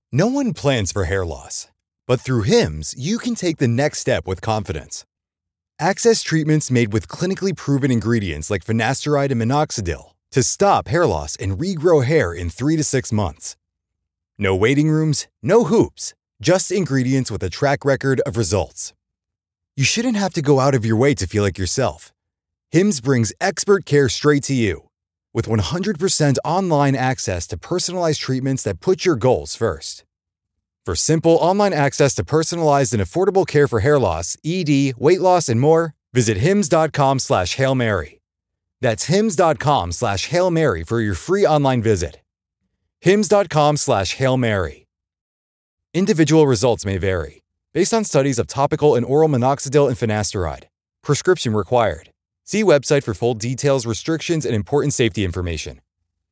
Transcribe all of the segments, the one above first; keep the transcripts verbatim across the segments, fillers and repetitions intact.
No one plans for hair loss, but through Hims, you can take the next step with confidence. Access treatments made with clinically proven ingredients like finasteride and minoxidil to stop hair loss and regrow hair in three to six months. No waiting rooms, no hoops, just ingredients with a track record of results. You shouldn't have to go out of your way to feel like yourself. Hims brings expert care straight to you. With one hundred percent online access to personalized treatments that put your goals first. For simple online access to personalized and affordable care for hair loss, E D, weight loss, and more, visit hims.com slash Hail Mary. That's hims.com slash Hail Mary for your free online visit. hims.com slash Hail Mary. Individual results may vary, based on studies of topical and oral minoxidil and finasteride. Prescription required. See website for full details, restrictions, and important safety information.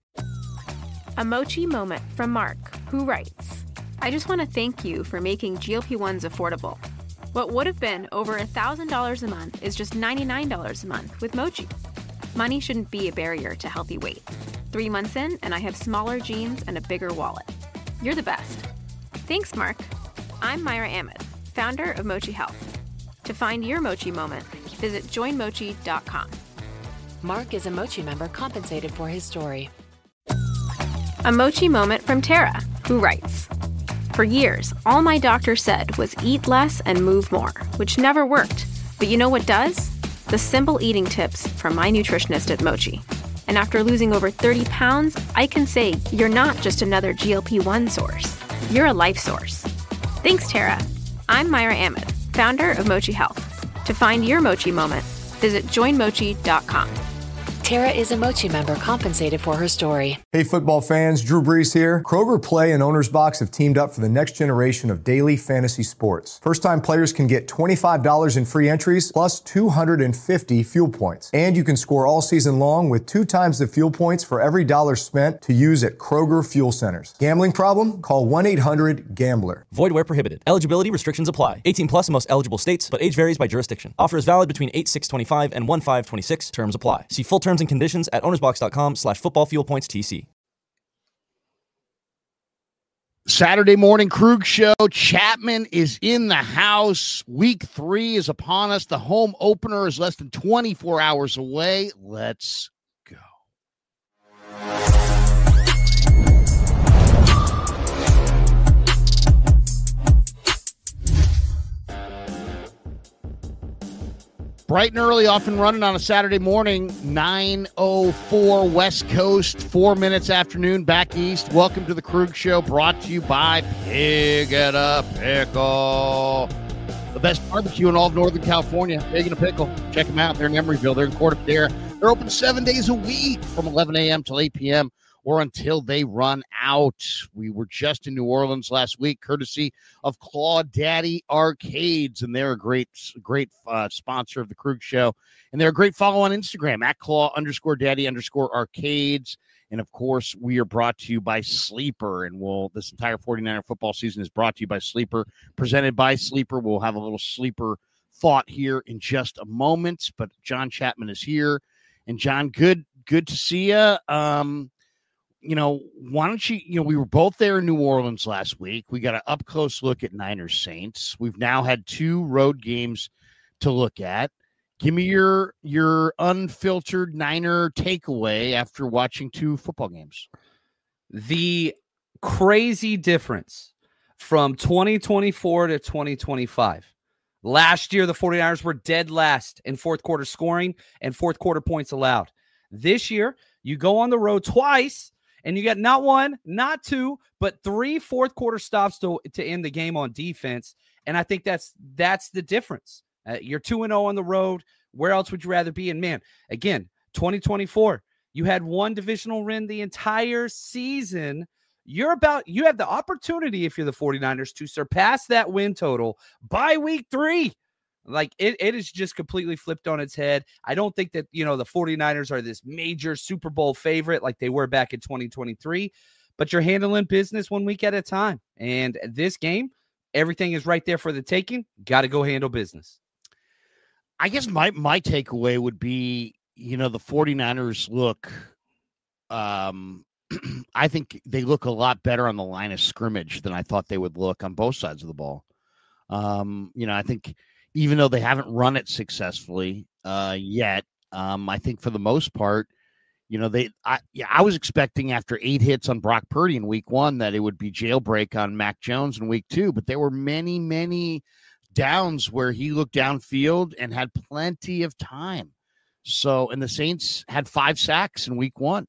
A mochi moment from Mark, who writes, I just want to thank you for making G L P ones affordable. What would have been over one thousand dollars a month is just ninety-nine dollars a month with Mochi. Money shouldn't be a barrier to healthy weight. Three months in, and I have smaller jeans and a bigger wallet. You're the best. Thanks, Mark. I'm Myra Ahmed, founder of Mochi Health. To find your Mochi moment, visit join mochi dot com. Mark is a Mochi member compensated for his story. A Mochi moment from Tara, who writes, For years, all my doctor said was eat less and move more, which never worked. But you know what does? The simple eating tips from my nutritionist at Mochi. And after losing over thirty pounds, I can say you're not just another G L P one source. You're a life source. Thanks, Tara. I'm Myra Ahmed, founder of Mochi Health. To find your Mochi moment, visit join mochi dot com. Tara is a Mochi member compensated for her story. Hey, football fans, Drew Brees here. Kroger Play and Owner's Box have teamed up for the next generation of daily fantasy sports. First-time players can get twenty-five dollars in free entries plus two hundred fifty fuel points. And you can score all season long with two times the fuel points for every dollar spent to use at Kroger Fuel Centers. Gambling problem? Call one eight hundred gambler. Void where prohibited. Eligibility restrictions apply. eighteen plus in most eligible states, but age varies by jurisdiction. Offer is valid between eight six twenty-five and one five twenty-six. Terms apply. See full terms and conditions at ownersbox.com slash football fuel points TC. Saturday morning Krug Show. Chapman is in the house. Week three is upon us. The home opener is less than twenty-four hours away. Let's go. Bright and early, off and running on a Saturday morning, nine oh four West Coast, four minutes afternoon back east. Welcome to the Krug Show, brought to you by Pig and a Pickle. The best barbecue in all of Northern California, Pig and a Pickle. Check them out. They're in Emeryville. They're in Corte Madera. They're open seven days a week from eleven a.m. till eight p.m. or until they run out. We were just in New Orleans last week, courtesy of Claw Daddy Arcades, and they're a great, great uh, sponsor of the Krug Show. And they're a great follow on Instagram, at Claw underscore Daddy underscore Arcades. And, of course, we are brought to you by Sleeper, and we'll this entire forty-niner football season is brought to you by Sleeper, presented by Sleeper. We'll have a little Sleeper thought here in just a moment, but John Chapman is here. And, John, good good to see you. Um, you know, why don't you, you know, we were both there in New Orleans last week. We got an up-close look at Niners Saints. We've now had two road games to look at. Give me your your unfiltered Niner takeaway after watching two football games. The crazy difference from twenty twenty-four to twenty twenty-five. Last year, the 49ers were dead last in fourth quarter scoring and fourth quarter points allowed. This year, you go on the road twice, and you got not one, not two, but three fourth quarter stops to, to end the game on defense. And I think that's that's the difference. Uh, you're two and oh on the road. Where else would you rather be? And, man, again, twenty twenty-four, you had one divisional win the entire season. You're about, you have the opportunity, if you're the 49ers, to surpass that win total by week three. Like, it, it is just completely flipped on its head. I don't think that, you know, the 49ers are this major Super Bowl favorite like they were back in twenty twenty-three, but you're handling business one week at a time. And this game, everything is right there for the taking. Got to go handle business. I guess my, my takeaway would be, you know, the 49ers look um, I think they look a lot better on the line of scrimmage than I thought they would look on both sides of the ball. Um, you know, I think even though they haven't run it successfully uh, yet, um, I think for the most part, you know, they, I, yeah, I was expecting after eight hits on Brock Purdy in week one that it would be jailbreak on Mac Jones in week two, but there were many, many downs where he looked downfield and had plenty of time. So, and the Saints had five sacks in week one.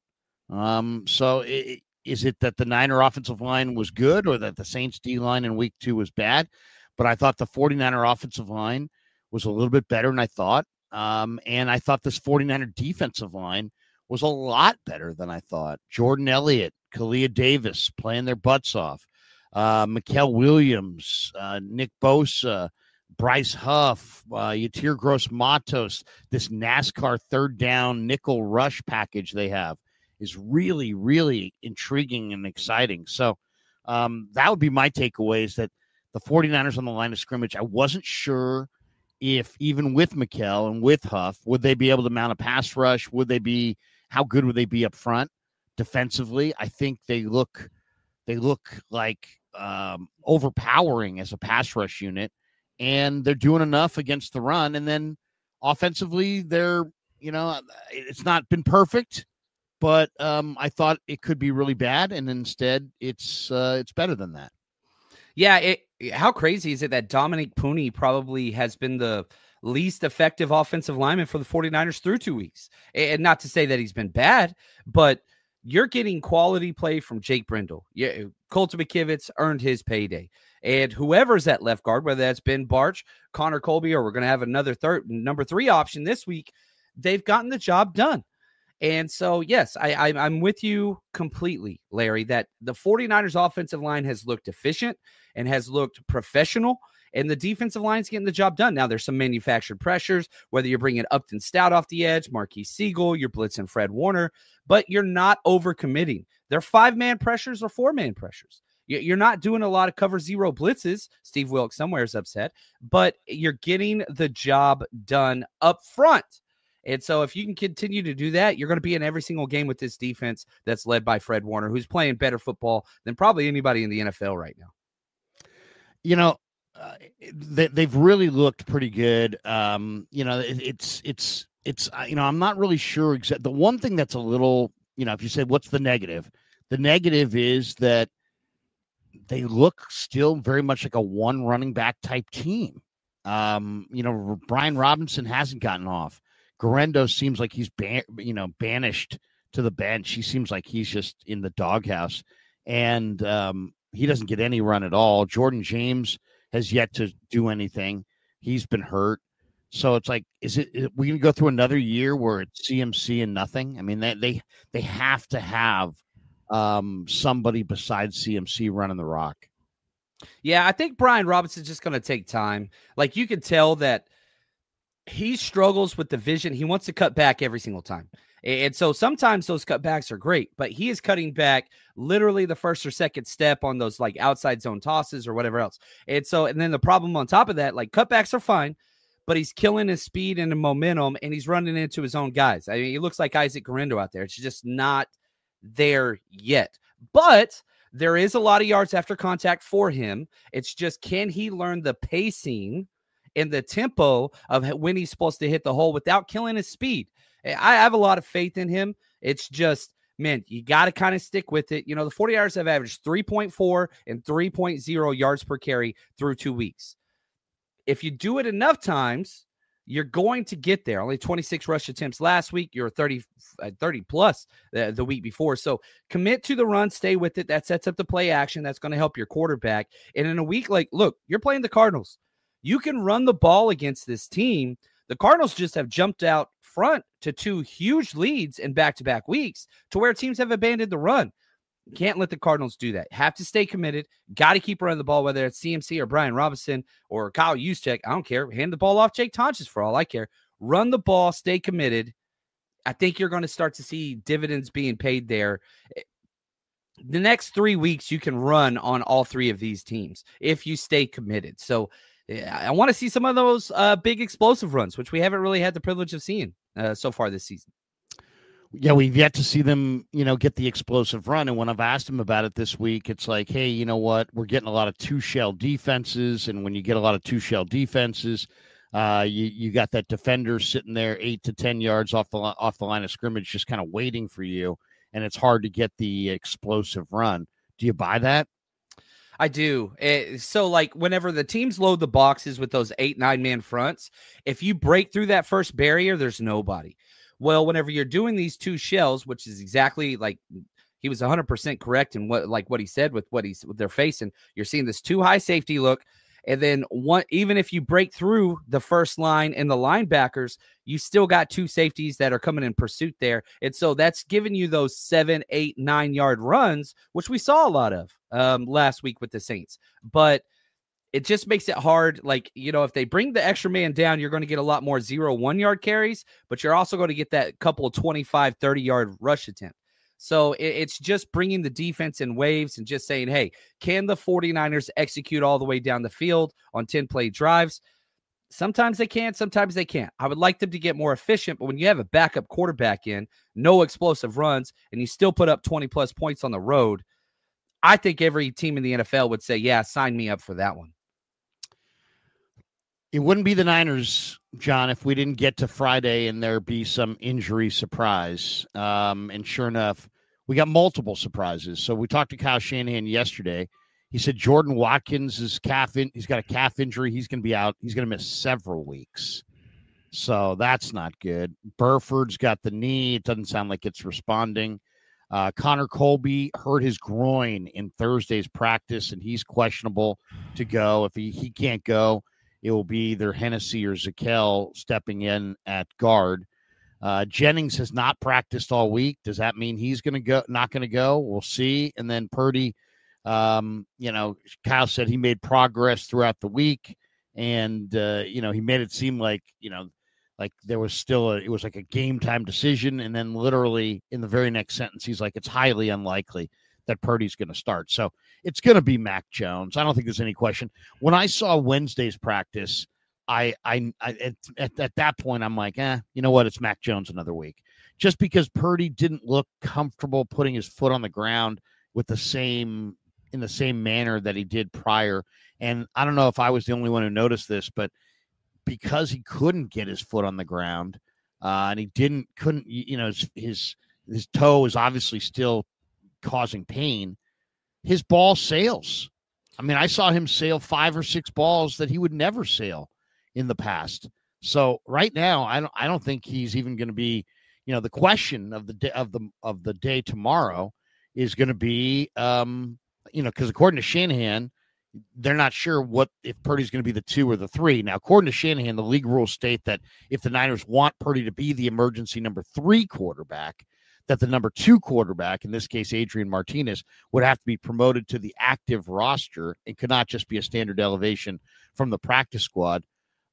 Um, so it, is it that the Niner offensive line was good or that the Saints D line in week two was bad? But I thought the 49er offensive line was a little bit better than I thought. Um, and I thought this 49er defensive line was a lot better than I thought. Jordan Elliott, Kalia Davis playing their butts off. Uh, Mikael Williams, uh, Nick Bosa, Bryce Huff, uh, Yatir Gross-Matos, this NASCAR third down nickel rush package they have is really, really intriguing and exciting. So um, that would be my takeaway is that the 49ers on the line of scrimmage, I wasn't sure if even with Mikael and with Huff, would they be able to mount a pass rush? Would they be, how good would they be up front defensively? I think they look, they look like um, overpowering as a pass rush unit, and they're doing enough against the run. And then offensively, they're, you know, it's not been perfect, but um, I thought it could be really bad. And instead it's, uh, it's better than that. Yeah. It, how crazy is it that Dominic Pooney probably has been the least effective offensive lineman for the 49ers through two weeks? And not to say that he's been bad, but you're getting quality play from Jake Brendel. Yeah, Colton McKivitz earned his payday. And whoever's at left guard, whether that's Ben Barch, Connor Colby, or we're going to have another third number three option this week, they've gotten the job done. And so, yes, I, I, I'm with you completely, Larry, that the 49ers offensive line has looked efficient and has looked professional, and the defensive line's getting the job done. Now, there's some manufactured pressures, whether you're bringing Upton Stout off the edge, Marquise Siegel, you're blitzing Fred Warner, but you're not overcommitting. They're five-man pressures or four-man pressures. You're not doing a lot of cover zero blitzes. Steve Wilkes somewhere is upset, but you're getting the job done up front. And so if you can continue to do that, you're going to be in every single game with this defense that's led by Fred Warner, who's playing better football than probably anybody in the N F L right now. You know, uh, they, they've really looked pretty good. Um, you know, it, it's, it's, it's, uh, you know, I'm not really sure exactly. The one thing that's a little, you know, if you said, what's the negative? The negative is that they look still very much like a one running back type team. Um, you know, Brian Robinson hasn't gotten off. Guerrero seems like he's ban- you know, banished to the bench. He seems like he's just in the doghouse, and um, he doesn't get any run at all. Jordan James has yet to do anything. He's been hurt. So it's like, is it, is it we going to go through another year where it's C M C and nothing? I mean, they they, they have to have um, somebody besides C M C running the rock. Yeah, I think Brian Robinson's just going to take time. Like, you can tell that he struggles with the vision. He wants to cut back every single time. And so sometimes those cutbacks are great, but he is cutting back literally the first or second step on those like outside zone tosses or whatever else. And so, and then the problem on top of that, like cutbacks are fine, but he's killing his speed and the momentum, and he's running into his own guys. I mean, he looks like Isaac Guerrero out there. It's just not there yet, but there is a lot of yards after contact for him. It's just, can he learn the pacing and the tempo of when he's supposed to hit the hole without killing his speed? I have a lot of faith in him. It's just, man, you got to kind of stick with it. You know, the 49ers have averaged three point four and three point oh yards per carry through two weeks. If you do it enough times, you're going to get there. Only twenty-six rush attempts last week. You're thirty, thirty plus the, the week before. So commit to the run, stay with it. That sets up the play action. That's going to help your quarterback. And in a week like, look, you're playing the Cardinals. You can run the ball against this team. The Cardinals just have jumped out front to two huge leads in back-to-back weeks to where teams have abandoned the run. You can't let the Cardinals do that. Have to stay committed. Got to keep running the ball, whether it's C M C or Brian Robinson or Kyle Juszczyk. I don't care. Hand the ball off Jake Tonches for all I care. Run the ball. Stay committed. I think you're going to start to see dividends being paid there. The next three weeks, you can run on all three of these teams if you stay committed. So I want to see some of those uh, big explosive runs, which we haven't really had the privilege of seeing uh, so far this season. Yeah, we've yet to see them, you know, get the explosive run. And when I've asked them about it this week, it's like, hey, you know what? We're getting a lot of two-shell defenses. And when you get a lot of two-shell defenses, uh, you, you got that defender sitting there eight to ten yards off the, off the line of scrimmage just kind of waiting for you. And it's hard to get the explosive run. Do you buy that? I do. It, so, like, whenever the teams load the boxes with those eight, nine-man fronts, if you break through that first barrier, there's nobody. Well, whenever you're doing these two shells, which is exactly like he was one hundred percent correct in what like what he said with what he's what they're facing. You're seeing this two high safety look, and then one even if you break through the first line and the linebackers, you still got two safeties that are coming in pursuit there, and so that's giving you those seven, eight, nine yard runs, which we saw a lot of um, last week with the Saints, but. It just makes it hard. Like, you know, if they bring the extra man down, you're going to get a lot more zero, one yard carries, but you're also going to get that couple of twenty-five, thirty yard rush attempt. So it, it's just bringing the defense in waves and just saying, hey, can the 49ers execute all the way down the field on ten play drives? Sometimes they can, sometimes they can't. I would like them to get more efficient, but when you have a backup quarterback in, no explosive runs, and you still put up twenty plus points on the road, I think every team in the N F L would say, yeah, sign me up for that one. It wouldn't be the Niners, John, if we didn't get to Friday and there be some injury surprise. Um, and sure enough, we got multiple surprises. So we talked to Kyle Shanahan yesterday. He said Jordan Watkins is calf in, he's got a calf injury. He's going to be out. He's going to miss several weeks. So that's not good. Burford's got the knee. It doesn't sound like it's responding. Uh, Connor Colby hurt his groin in Thursday's practice, and he's questionable to go. If he, he can't go, it will be either Hennessy or Zakel stepping in at guard. Uh, Jennings has not practiced all week. Does that mean he's going to go? Not going to go? We'll see. And then Purdy, um, you know, Kyle said he made progress throughout the week, and uh, you know, he made it seem like you know, like there was still a, it was like a game time decision. And then literally in the very next sentence, he's like, it's highly unlikely that Purdy's going to start. So it's going to be Mac Jones. I don't think there's any question. When I saw Wednesday's practice, I, I, I at, at that point, I'm like, eh, you know what? It's Mac Jones another week. Just because Purdy didn't look comfortable putting his foot on the ground with the same, in the same manner that he did prior. And I don't know if I was the only one who noticed this, but because he couldn't get his foot on the ground uh, and he didn't, couldn't, you know, his, his, his toe is obviously still causing pain, his ball sails. I mean, I saw him sail five or six balls that he would never sail in the past. So right now, I don't, I don't think he's even going to be, you know, the question of the day of the, of the day tomorrow is going to be, um, you know, because according to Shanahan, they're not sure what, if Purdy's going to be the two or the three. Now, according to Shanahan, the league rules state that if the Niners want Purdy to be the emergency number three quarterback, that the number two quarterback, in this case, Adrian Martinez, would have to be promoted to the active roster and could not just be a standard elevation from the practice squad,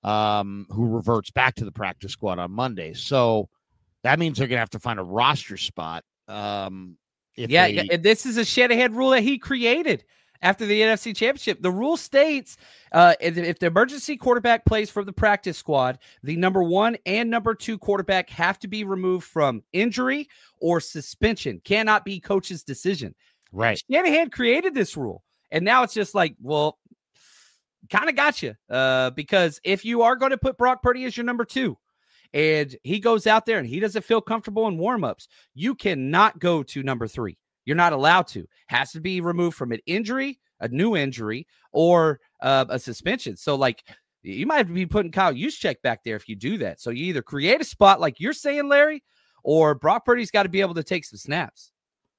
um, who reverts back to the practice squad on Monday. So that means they're going to have to find a roster spot. Um, if yeah, they... yeah, this is a Shanahan rule that he created after the N F C Championship. The rule states uh, if, if the emergency quarterback plays for the practice squad, the number one and number two quarterback have to be removed from injury or suspension. Cannot be coach's decision. Right. Shanahan created this rule. And now it's just like, well, kind of got you. Uh, because if you are going to put Brock Purdy as your number two, and he goes out there and he doesn't feel comfortable in warmups, you cannot go to number three. You're not allowed to. Has to be removed from an injury, a new injury, or uh, a suspension. So, like, you might be putting Kyle Juszczyk back there if you do that. So you either create a spot like you're saying, Larry, or Brock Purdy's got to be able to take some snaps.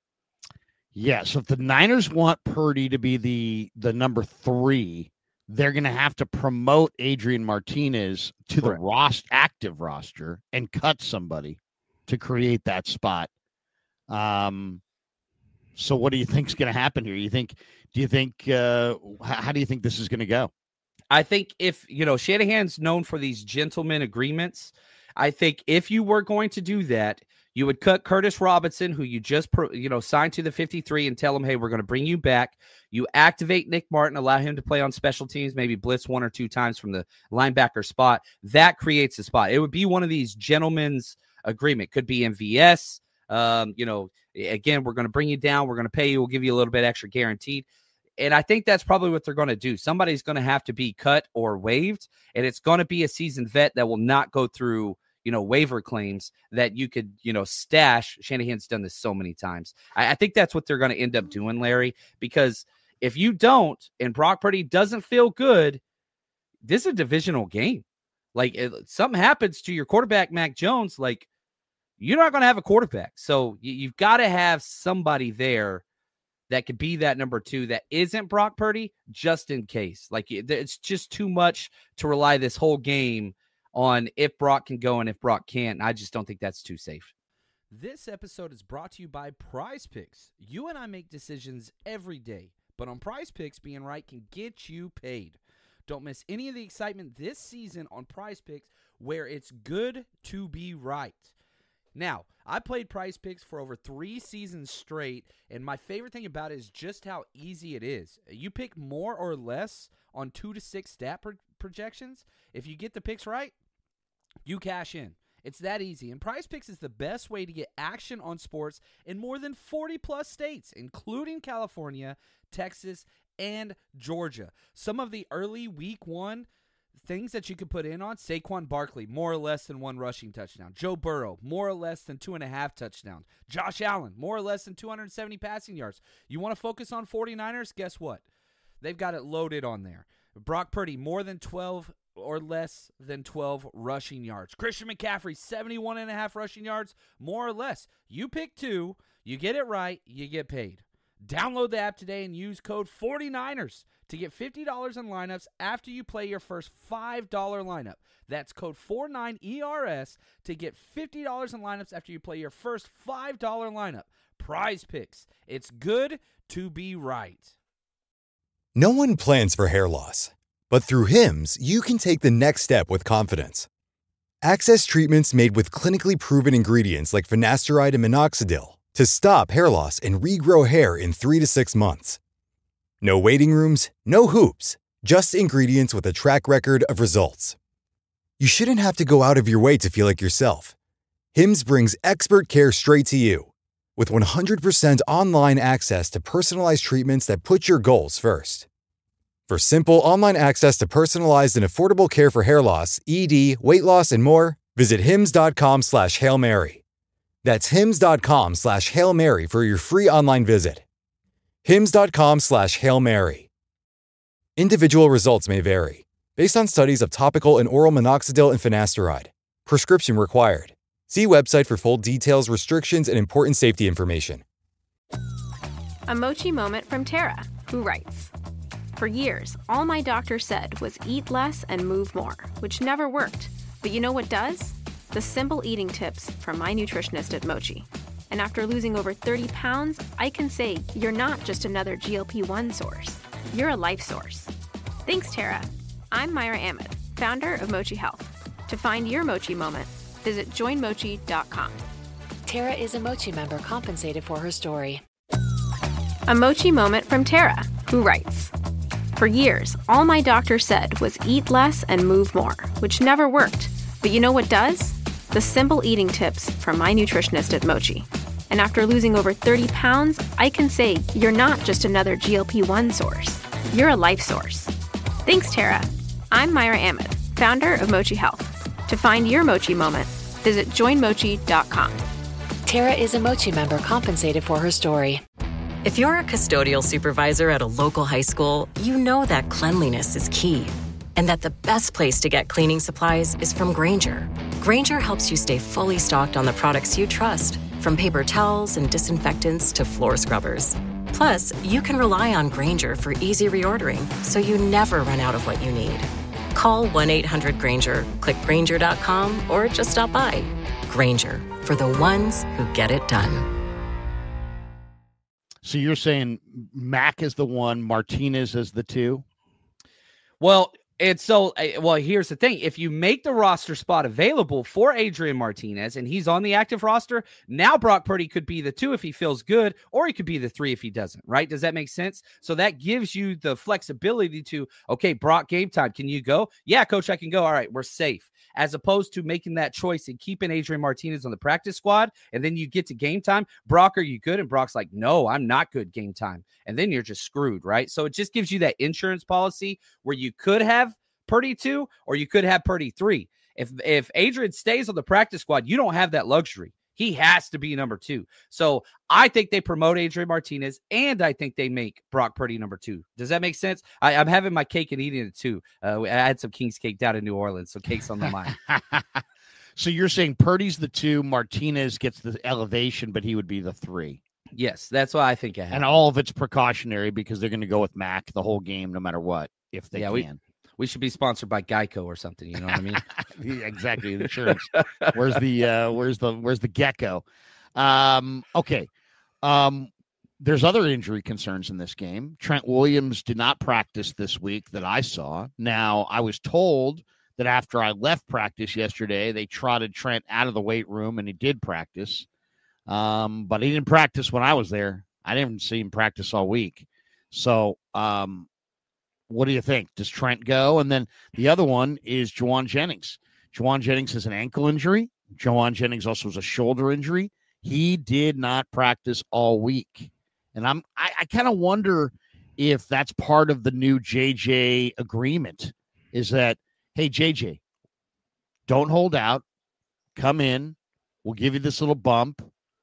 Yeah, so if the Niners want Purdy to be the, the number three, they're going to have to promote Adrian Martinez to Correct. the roster, active roster and cut somebody to create that spot. Um. So what do you think is going to happen here? You think, do you think, uh, how, how do you think this is going to go? I think if, you know, Shanahan's known for these gentleman agreements. I think if you were going to do that, you would cut Curtis Robinson, who you just, you know, signed to the fifty-three, and tell him, hey, we're going to bring you back. You activate Nick Martin, allow him to play on special teams, maybe blitz one or two times from the linebacker spot. That creates a spot. It would be one of these gentlemen's agreement. Could be M V S. Um, you know, again, we're going to bring you down. We're going to pay you. We'll give you a little bit extra guaranteed. And I think that's probably what they're going to do. Somebody's going to have to be cut or waived, and it's going to be a seasoned vet that will not go through, you know, waiver claims that you could, you know, stash. Shanahan's done this so many times. I, I think that's what they're going to end up doing, Larry, because if you don't and Brock Purdy doesn't feel good, this is a divisional game. Like, if something happens to your quarterback, Mac Jones, like, you're not going to have a quarterback. So you, you've got to have somebody there that could be that number two that isn't Brock Purdy, just in case. Like, it's just too much to rely this whole game on if Brock can go and if Brock can't. I just don't think that's too safe. This episode is brought to you by Prize Picks. You and I make decisions every day, but on Prize Picks, being right can get you paid. Don't miss any of the excitement this season on Prize Picks, where it's good to be right. Now, I played Prize Picks for over three seasons straight, and my favorite thing about it is just how easy it is. You pick more or less on two to six stat pro- projections. If you get the picks right, you cash in. It's that easy, and Prize Picks is the best way to get action on sports in more than forty plus states, including California, Texas, and Georgia. Some of the early week one things that you could put in on: Saquon Barkley, more or less than one rushing touchdown. Joe Burrow, more or less than two and a half touchdowns. Josh Allen, more or less than two hundred seventy passing yards. You want to focus on 49ers? Guess what? They've got it loaded on there. Brock Purdy, more than twelve or less than twelve rushing yards. Christian McCaffrey, seventy-one and a half rushing yards, more or less. You pick two, you get it right, you get paid. Download the app today and use code forty-niners to get fifty dollars in lineups after you play your first five dollar lineup. That's code forty-nine E R S to get fifty dollars in lineups after you play your first five dollar lineup. Prize Picks. It's good to be right. No one plans for hair loss, but through Hims, you can take the next step with confidence. Access treatments made with clinically proven ingredients like finasteride and minoxidil to stop hair loss and regrow hair in three to six months. No waiting rooms, no hoops, just ingredients with a track record of results. You shouldn't have to go out of your way to feel like yourself. Hims brings expert care straight to you. With one hundred percent online access to personalized treatments that put your goals first. For simple online access to personalized and affordable care for hair loss, E D, weight loss, and more, visit hims.com slash Hail Mary. That's hims.com slash Hail Mary for your free online visit. hims.com slash Hail Mary. Individual results may vary, based on studies of topical and oral minoxidil and finasteride. Prescription required. See website for full details, restrictions, and important safety information. A Mochi moment from Tara, who writes, "For years, all my doctor said was eat less and move more, which never worked. But you know what does? The simple eating tips from my nutritionist at Mochi. And after losing over thirty pounds, I can say you're not just another G L P one source. You're a life source. Thanks, Tara. I'm Myra Ahmed, founder of Mochi Health. To find your Mochi moment, visit join mochi dot com. Tara is a Mochi member compensated for her story. A Mochi moment from Tara, who writes, "For years, all my doctor said was eat less and move more, which never worked. But you know what does? The simple eating tips from my nutritionist at Mochi. And after losing over thirty pounds, I can say you're not just another G L P one source. You're a life source. Thanks, Tara. I'm Myra Ahmed, founder of Mochi Health. To find your Mochi moment, visit join mochi dot com. Tara is a Mochi member compensated for her story. If you're a custodial supervisor at a local high school, you know that cleanliness is key. And that the best place to get cleaning supplies is from Grainger. Grainger helps you stay fully stocked on the products you trust, from paper towels and disinfectants to floor scrubbers. Plus, you can rely on Grainger for easy reordering, so you never run out of what you need. Call one eight hundred Grainger, click Grainger dot com, or just stop by. Grainger, for the ones who get it done. So you're saying Mac is the one, Martinez is the two? Well, And so, well, here's the thing. If you make the roster spot available for Adrian Martinez and he's on the active roster, now Brock Purdy could be the two if he feels good, or he could be the three if he doesn't, right? Does that make sense? So that gives you the flexibility to, okay, Brock, game time. Can you go? Yeah, coach, I can go. All right, we're safe. As opposed to making that choice and keeping Adrian Martinez on the practice squad, and then you get to game time. Brock, are you good? And Brock's like, no, I'm not good game time. And then you're just screwed, right? So it just gives you that insurance policy where you could have Purdy two, or you could have Purdy three. If if Adrian stays on the practice squad, you don't have that luxury. He has to be number two. So I think they promote Adrian Martinez, and I think they make Brock Purdy number two. Does that make sense? I, I'm having my cake and eating it too. Uh, I had some King's cake down in New Orleans, so cake's on the mind. So you're saying Purdy's the two, Martinez gets the elevation, but he would be the three. Yes, that's what I think I have. And all of it's precautionary because they're going to go with Mac the whole game, no matter what, if they yeah, can. We, we should be sponsored by Geico or something. You know what I mean? Yeah, exactly. The insurance. Where's the uh, where's the where's the gecko? Um, okay. Um, there's other injury concerns in this game. Trent Williams did not practice this week that I saw. Now, I was told that after I left practice yesterday, they trotted Trent out of the weight room, and he did practice. Um, but he didn't practice when I was there. I didn't see him practice all week. So, um, what do you think? Does Trent go? And then the other one is Jauan Jennings. Jauan Jennings has an ankle injury. Jauan Jennings also has a shoulder injury. He did not practice all week. And I'm I, I kind of wonder if that's part of the new J J agreement, is that, hey, J J, don't hold out. Come in. We'll give you this little bump.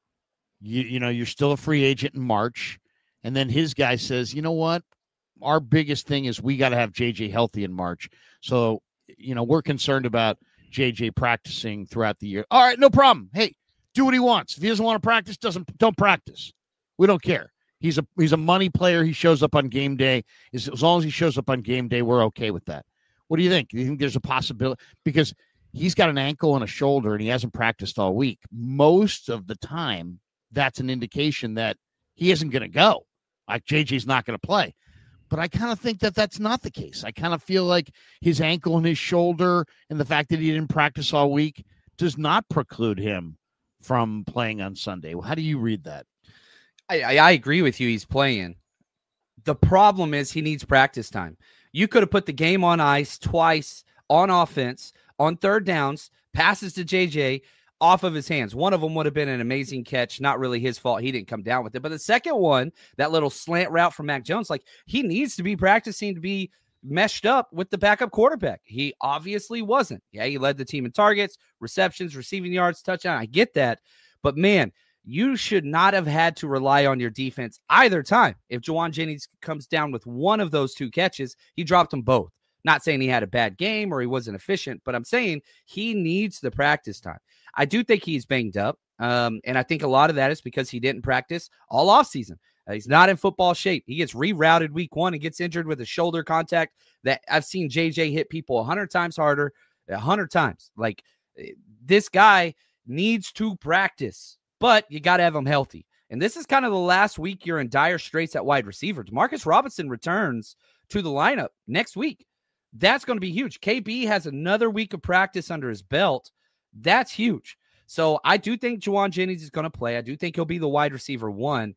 You, you know, you're still a free agent in March. And then his guy says, you know what? Our biggest thing is we got to have J J healthy in March. So, you know, we're concerned about J J practicing throughout the year. All right, no problem. Hey, do what he wants. If he doesn't want to practice, doesn't don't practice. We don't care. He's a he's a money player. He shows up on game day. As, as long as he shows up on game day, we're okay with that. What do you think? Do you think there's a possibility? Because he's got an ankle and a shoulder, and he hasn't practiced all week. Most of the time, that's an indication that he isn't going to go. Like, J J's not going to play. But I kind of think that that's not the case. I kind of feel like his ankle and his shoulder and the fact that he didn't practice all week does not preclude him from playing on Sunday. How do you read that? I, I, I agree with you. He's playing. The problem is he needs practice time. You could have put the game on ice twice on offense, on third downs, passes to J J off of his hands. One of them would have been an amazing catch. Not really his fault. He didn't come down with it. But the second one, that little slant route from Mac Jones, like, he needs to be practicing to be meshed up with the backup quarterback. He obviously wasn't. Yeah, he led the team in targets, receptions, receiving yards, touchdown. I get that. But, man, you should not have had to rely on your defense either time. If Jauan Jennings comes down with one of those two catches, he dropped them both. Not saying he had a bad game or he wasn't efficient, but I'm saying he needs the practice time. I do think he's banged up, um, and I think a lot of that is because he didn't practice all offseason. Uh, he's not in football shape. He gets rerouted week one and gets injured with a shoulder contact that I've seen J J hit people one hundred times harder, one hundred times. Like, this guy needs to practice, but you got to have him healthy. And this is kind of the last week you're in dire straits at wide receiver. Demarcus Robinson returns to the lineup next week. That's going to be huge. K B has another week of practice under his belt. That's huge. So I do think Jauan Jennings is going to play. I do think he'll be the wide receiver one.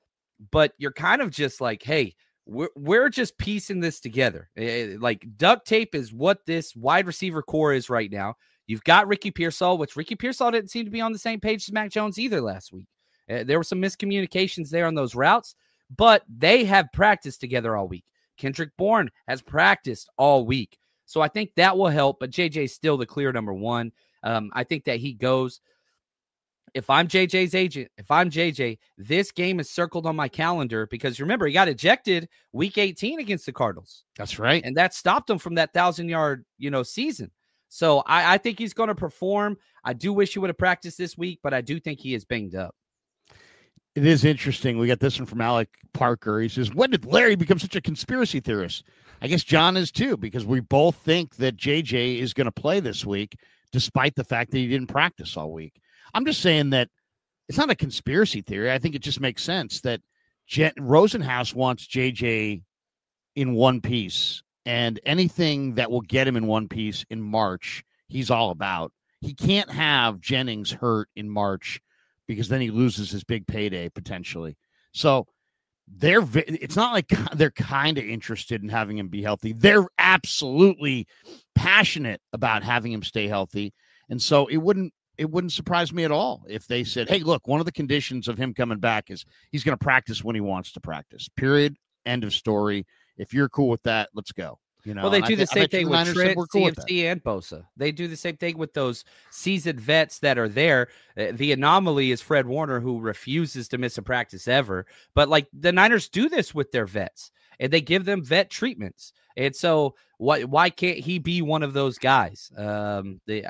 But you're kind of just like, hey, we're, we're just piecing this together. Like, duct tape is what this wide receiver core is right now. You've got Ricky Pearsall, which Ricky Pearsall didn't seem to be on the same page as Mac Jones either last week. Uh, there were some miscommunications there on those routes, but they have practiced together all week. Kendrick Bourne has practiced all week. So I think that will help, but J J's still the clear number one. Um, I think that he goes. If I'm J J's agent, if I'm J J, this game is circled on my calendar because, remember, he got ejected week eighteen against the Cardinals. That's right. And that stopped him from that thousand-yard, you know, season. So I, I think he's going to perform. I do wish he would have practiced this week, but I do think he is banged up. It is interesting. We got this one from Alec Parker. He says, when did Larry become such a conspiracy theorist? I guess John is too, because we both think that J J is going to play this week, despite the fact that he didn't practice all week. I'm just saying that it's not a conspiracy theory. I think it just makes sense that Jet Rosenhaus wants J J in one piece And anything that will get him in one piece in March, he's all about. He can't have Jennings hurt in March because then he loses his big payday potentially. So they're it's not like they're kind of interested in having him be healthy. They're absolutely passionate about having him stay healthy. And so it wouldn't it wouldn't surprise me at all if they said, hey, look, one of the conditions of him coming back is he's going to practice when he wants to practice. Period. End of story. If you're cool with that, let's go. You know, well, they do the same thing with Trent, cool C M C, and Bosa. They do the same thing with those seasoned vets that are there. Uh, the anomaly is Fred Warner, who refuses to miss a practice ever. But like the Niners do this with their vets, and they give them vet treatments. And so, why why can't he be one of those guys? Um, they,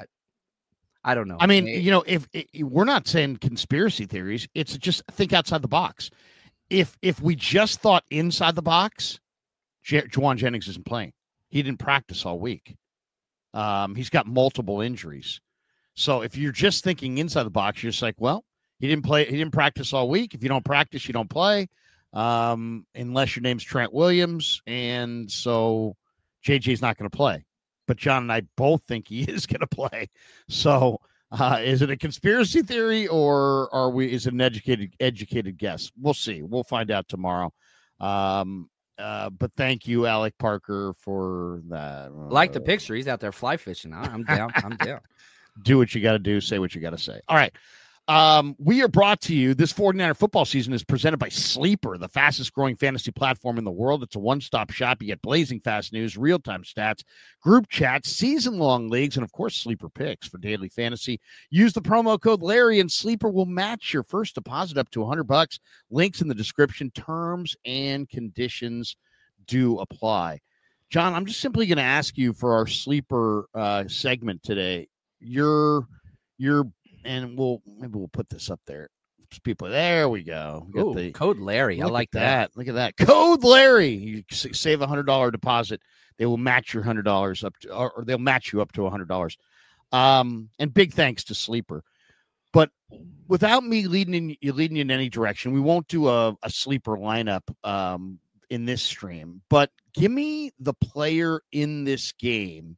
I don't know. I mean, you know, if, if we're not saying conspiracy theories, it's just think outside the box. If if we just thought inside the box, J- Juwan Jennings isn't playing. He didn't practice all week. Um, he's got multiple injuries. So if you're just thinking inside the box, you're just like, well, he didn't play. He didn't practice all week. If you don't practice, you don't play, um, unless your name's Trent Williams. And so J J's not going to play. But John and I both think he is going to play. So uh, is it a conspiracy theory or are we? Is it an educated educated guess? We'll see. We'll find out tomorrow. Um, Uh, but thank you, Alec Parker, for that. Like the picture. He's out there fly fishing. I'm down. I'm down. Do what you got to do. Say what you got to say. All right. Um, we are brought to you. This forty-niner football season is presented by Sleeper, the fastest growing fantasy platform in the world. It's a one-stop shop. You get blazing fast news, real-time stats, group chats, season-long leagues, and, of course, Sleeper picks for daily fantasy. Use the promo code Larry, and Sleeper will match your first deposit up to one hundred bucks. Links in the description. Terms and conditions do apply. John, I'm just simply going to ask you for our Sleeper uh, segment today. Your, your, and we'll maybe we'll put this up there. People, there we go. We Ooh, the, code Larry. I like that. that. Look at that. Code Larry. You save a hundred dollar deposit. They will match your hundred dollars up to, or, or they'll match you up to a hundred dollars. Um, and big thanks to Sleeper. But without me leading in, you leading you in any direction, we won't do a, a Sleeper lineup um, in this stream. But give me the player in this game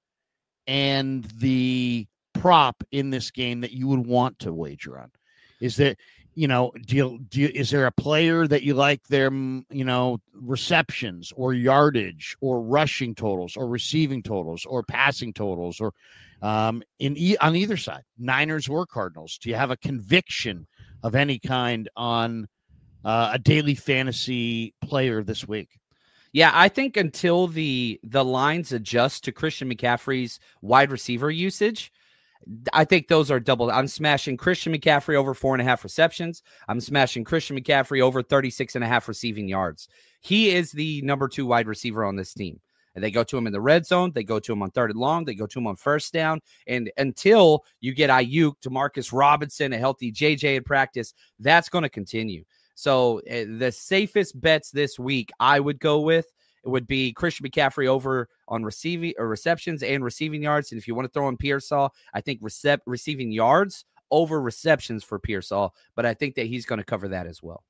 and the prop in this game that you would want to wager on. Is there, you know, do you, do you, is there a player that you like their, you know, receptions or yardage or rushing totals or receiving totals or passing totals or um, in e- on either side, Niners or Cardinals? Do you have a conviction of any kind on uh, a daily fantasy player this week? Yeah, I think until the the lines adjust to Christian McCaffrey's wide receiver usage, I think those are double. I'm smashing Christian McCaffrey over four and a half receptions. I'm smashing Christian McCaffrey over thirty-six and a half receiving yards. He is the number two wide receiver on this team. And they go to him in the red zone. They go to him on third and long. They go to him on first down. And until you get Ayuk, Demarcus Robinson, a healthy J J in practice, that's going to continue. So uh, the safest bets this week I would go with it would be Christian McCaffrey over on receiving or receptions and receiving yards. And if you want to throw in Pearsall, I think recep- receiving yards over receptions for Pearsall, but I think that he's going to cover that as well.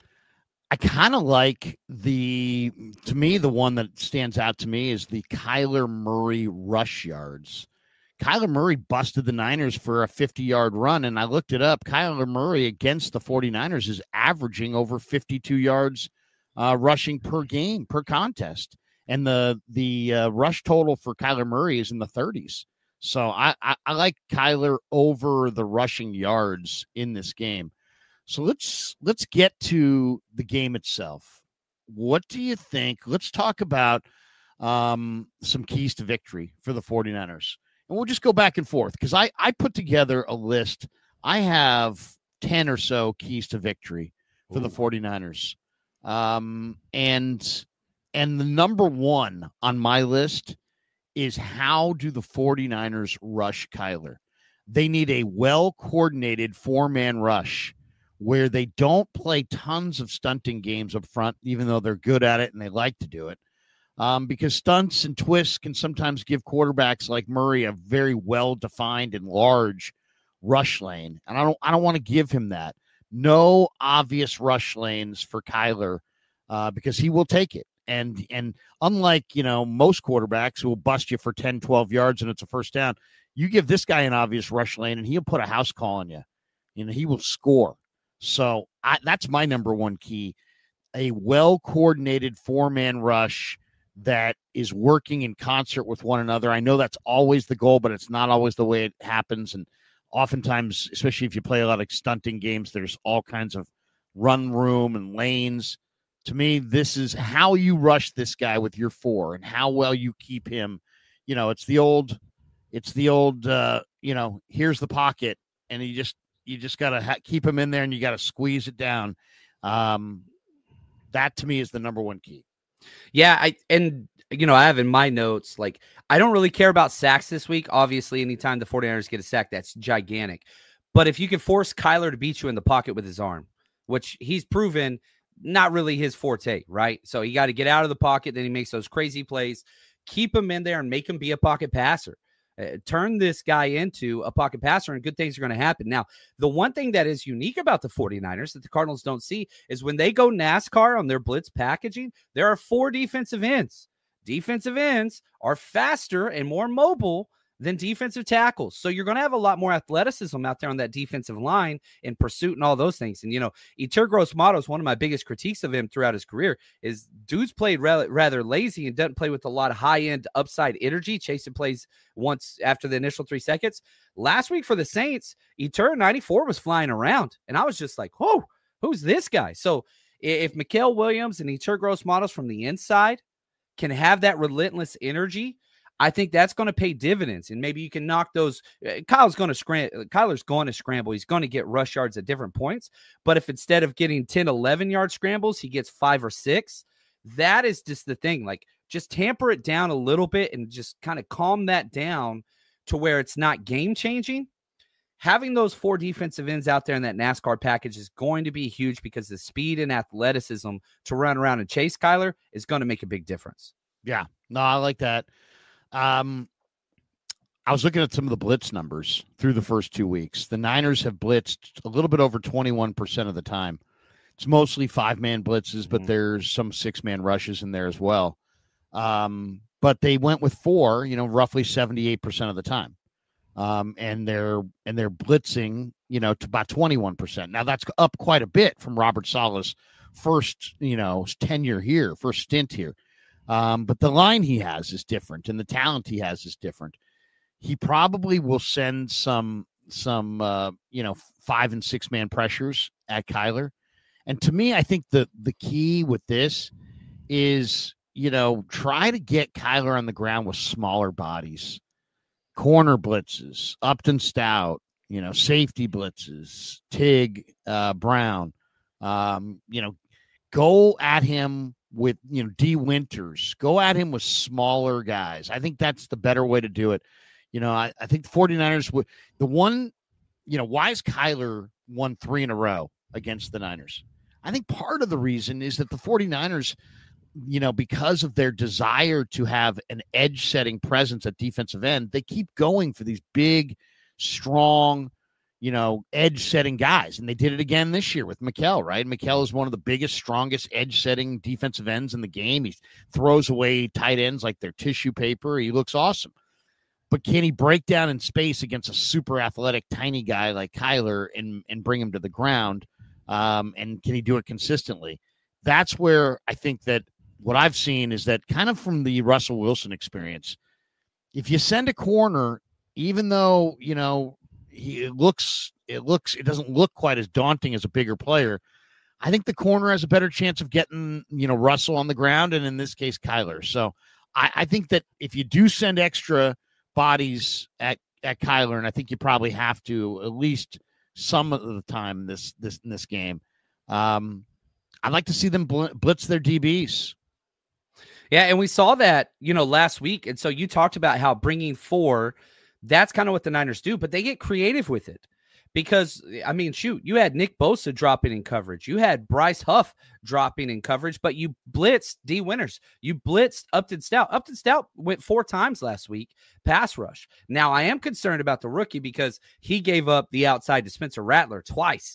I kind of like the, to me, the one that stands out to me is the Kyler Murray rush yards. Kyler Murray busted the Niners for a fifty-yard run, and I looked it up. Kyler Murray against the forty-niners is averaging over fifty-two yards uh, rushing per game, per contest. And the the uh, rush total for Kyler Murray is in the thirties. So I, I, I like Kyler over the rushing yards in this game. So let's let's get to the game itself. What do you think? Let's talk about um, some keys to victory for the forty-niners. And we'll just go back and forth because I, I put together a list. I have ten or so keys to victory for Ooh. the forty-niners. Um, and and the number one on my list is how do the forty-niners rush Kyler? They need a well-coordinated four-man rush where they don't play tons of stunting games up front, even though they're good at it and they like to do it. Um, because stunts and twists can sometimes give quarterbacks like Murray a very well-defined and large rush lane. And I don't I don't want to give him that. No obvious rush lanes for Kyler uh, because he will take it. And and unlike, you know, most quarterbacks who will bust you for ten, twelve yards and it's a first down, you give this guy an obvious rush lane and he'll put a house call on you. You know, he will score. So I, that's my number one key, a well-coordinated four-man rush that is working in concert with one another. I know that's always the goal, but it's not always the way it happens. And oftentimes, especially if you play a lot of stunting games, there's all kinds of run room and lanes. To me, this is how you rush this guy with your four and how well you keep him. You know, it's the old, it's the old, uh, you know, here's the pocket, and you just, you just got to ha- keep him in there and you got to squeeze it down. Um, that to me is the number one key. Yeah. I, and, you know, I have in my notes, like, I don't really care about sacks this week. Obviously, anytime the 49ers get a sack, that's gigantic. But if you can force Kyler to beat you in the pocket with his arm, which he's proven not really his forte, right? So you got to get out of the pocket. Then he makes those crazy plays. Keep him in there and make him be a pocket passer. Uh, turn this guy into a pocket passer, and good things are going to happen. Now, the one thing that is unique about the 49ers that the Cardinals don't see is when they go NASCAR on their blitz packaging, there are four defensive ends. Defensive ends are faster and more mobile than defensive tackles. So you're going to have a lot more athleticism out there on that defensive line in pursuit and all those things. And, you know, Yetur Gross-Matos, one of my biggest critiques of him throughout his career is dude's played re- rather lazy and doesn't play with a lot of high-end upside energy. Chasen plays once after the initial three seconds. Last week for the Saints, Yetur ninety-four was flying around. And I was just like, whoa, who's this guy? So if Mikael Williams and Yetur Gross-Matos from the inside can have that relentless energy, I think that's going to pay dividends, and maybe you can knock those. Uh, Kyle's going to scramble. Kyler's going to scramble. He's going to get rush yards at different points. But if instead of getting ten, eleven yard scrambles, he gets five or six, that is just the thing. Like, just tamper it down a little bit and just kind of calm that down to where it's not game changing. Having those four defensive ends out there in that NASCAR package is going to be huge because the speed and athleticism to run around and chase Kyler is going to make a big difference. Yeah, no, I like that. Um, I was looking at some of the blitz numbers through the first two weeks. The Niners have blitzed a little bit over twenty-one percent of the time. It's mostly five-man blitzes, but mm-hmm. there's some six-man rushes in there as well. Um, but they went with four, you know, roughly seventy-eight percent of the time. Um, and they're and they're blitzing, you know, to about twenty-one percent. Now that's up quite a bit from Robert Saleh's first, you know, tenure here, first stint here. Um, but the line he has is different, and the talent he has is different. He probably will send some, some, uh, you know, five and six man pressures at Kyler. And to me, I think the, the key with this is, you know, try to get Kyler on the ground with smaller bodies, corner blitzes, Upton Stout, you know, safety blitzes, Tig, uh, Brown, um, you know, go at him with, you know, D Winters, go at him with smaller guys. I think that's the better way to do it. You know, I, I think the 49ers would, the one, you know, why is Kyler won three in a row against the Niners? I think part of the reason is that the 49ers, you know, because of their desire to have an edge setting presence at defensive end, they keep going for these big, strong, you know, edge-setting guys. And they did it again this year with Mikael, right? Mikael is one of the biggest, strongest edge-setting defensive ends in the game. He throws away tight ends like they're tissue paper. He looks awesome. But can he break down in space against a super athletic, tiny guy like Kyler and, and bring him to the ground? Um, and can he do it consistently? That's where I think that what I've seen is that kind of from the Russell Wilson experience, if you send a corner, even though, you know, He it looks, it looks, it doesn't look quite as daunting as a bigger player. I think the corner has a better chance of getting, you know, Russell on the ground, and in this case, Kyler. So I, I think that if you do send extra bodies at, at Kyler, and I think you probably have to at least some of the time this this in this game, um, I'd like to see them bl- blitz their D Bs. Yeah, and we saw that, you know, last week. And so you talked about how bringing four, that's kind of what the Niners do, but they get creative with it because, I mean, shoot, you had Nick Bosa dropping in coverage. You had Bryce Huff dropping in coverage, but you blitzed D Winters. You blitzed Upton Stout. Upton Stout went four times last week, pass rush. Now, I am concerned about the rookie because he gave up the outside to Spencer Rattler twice.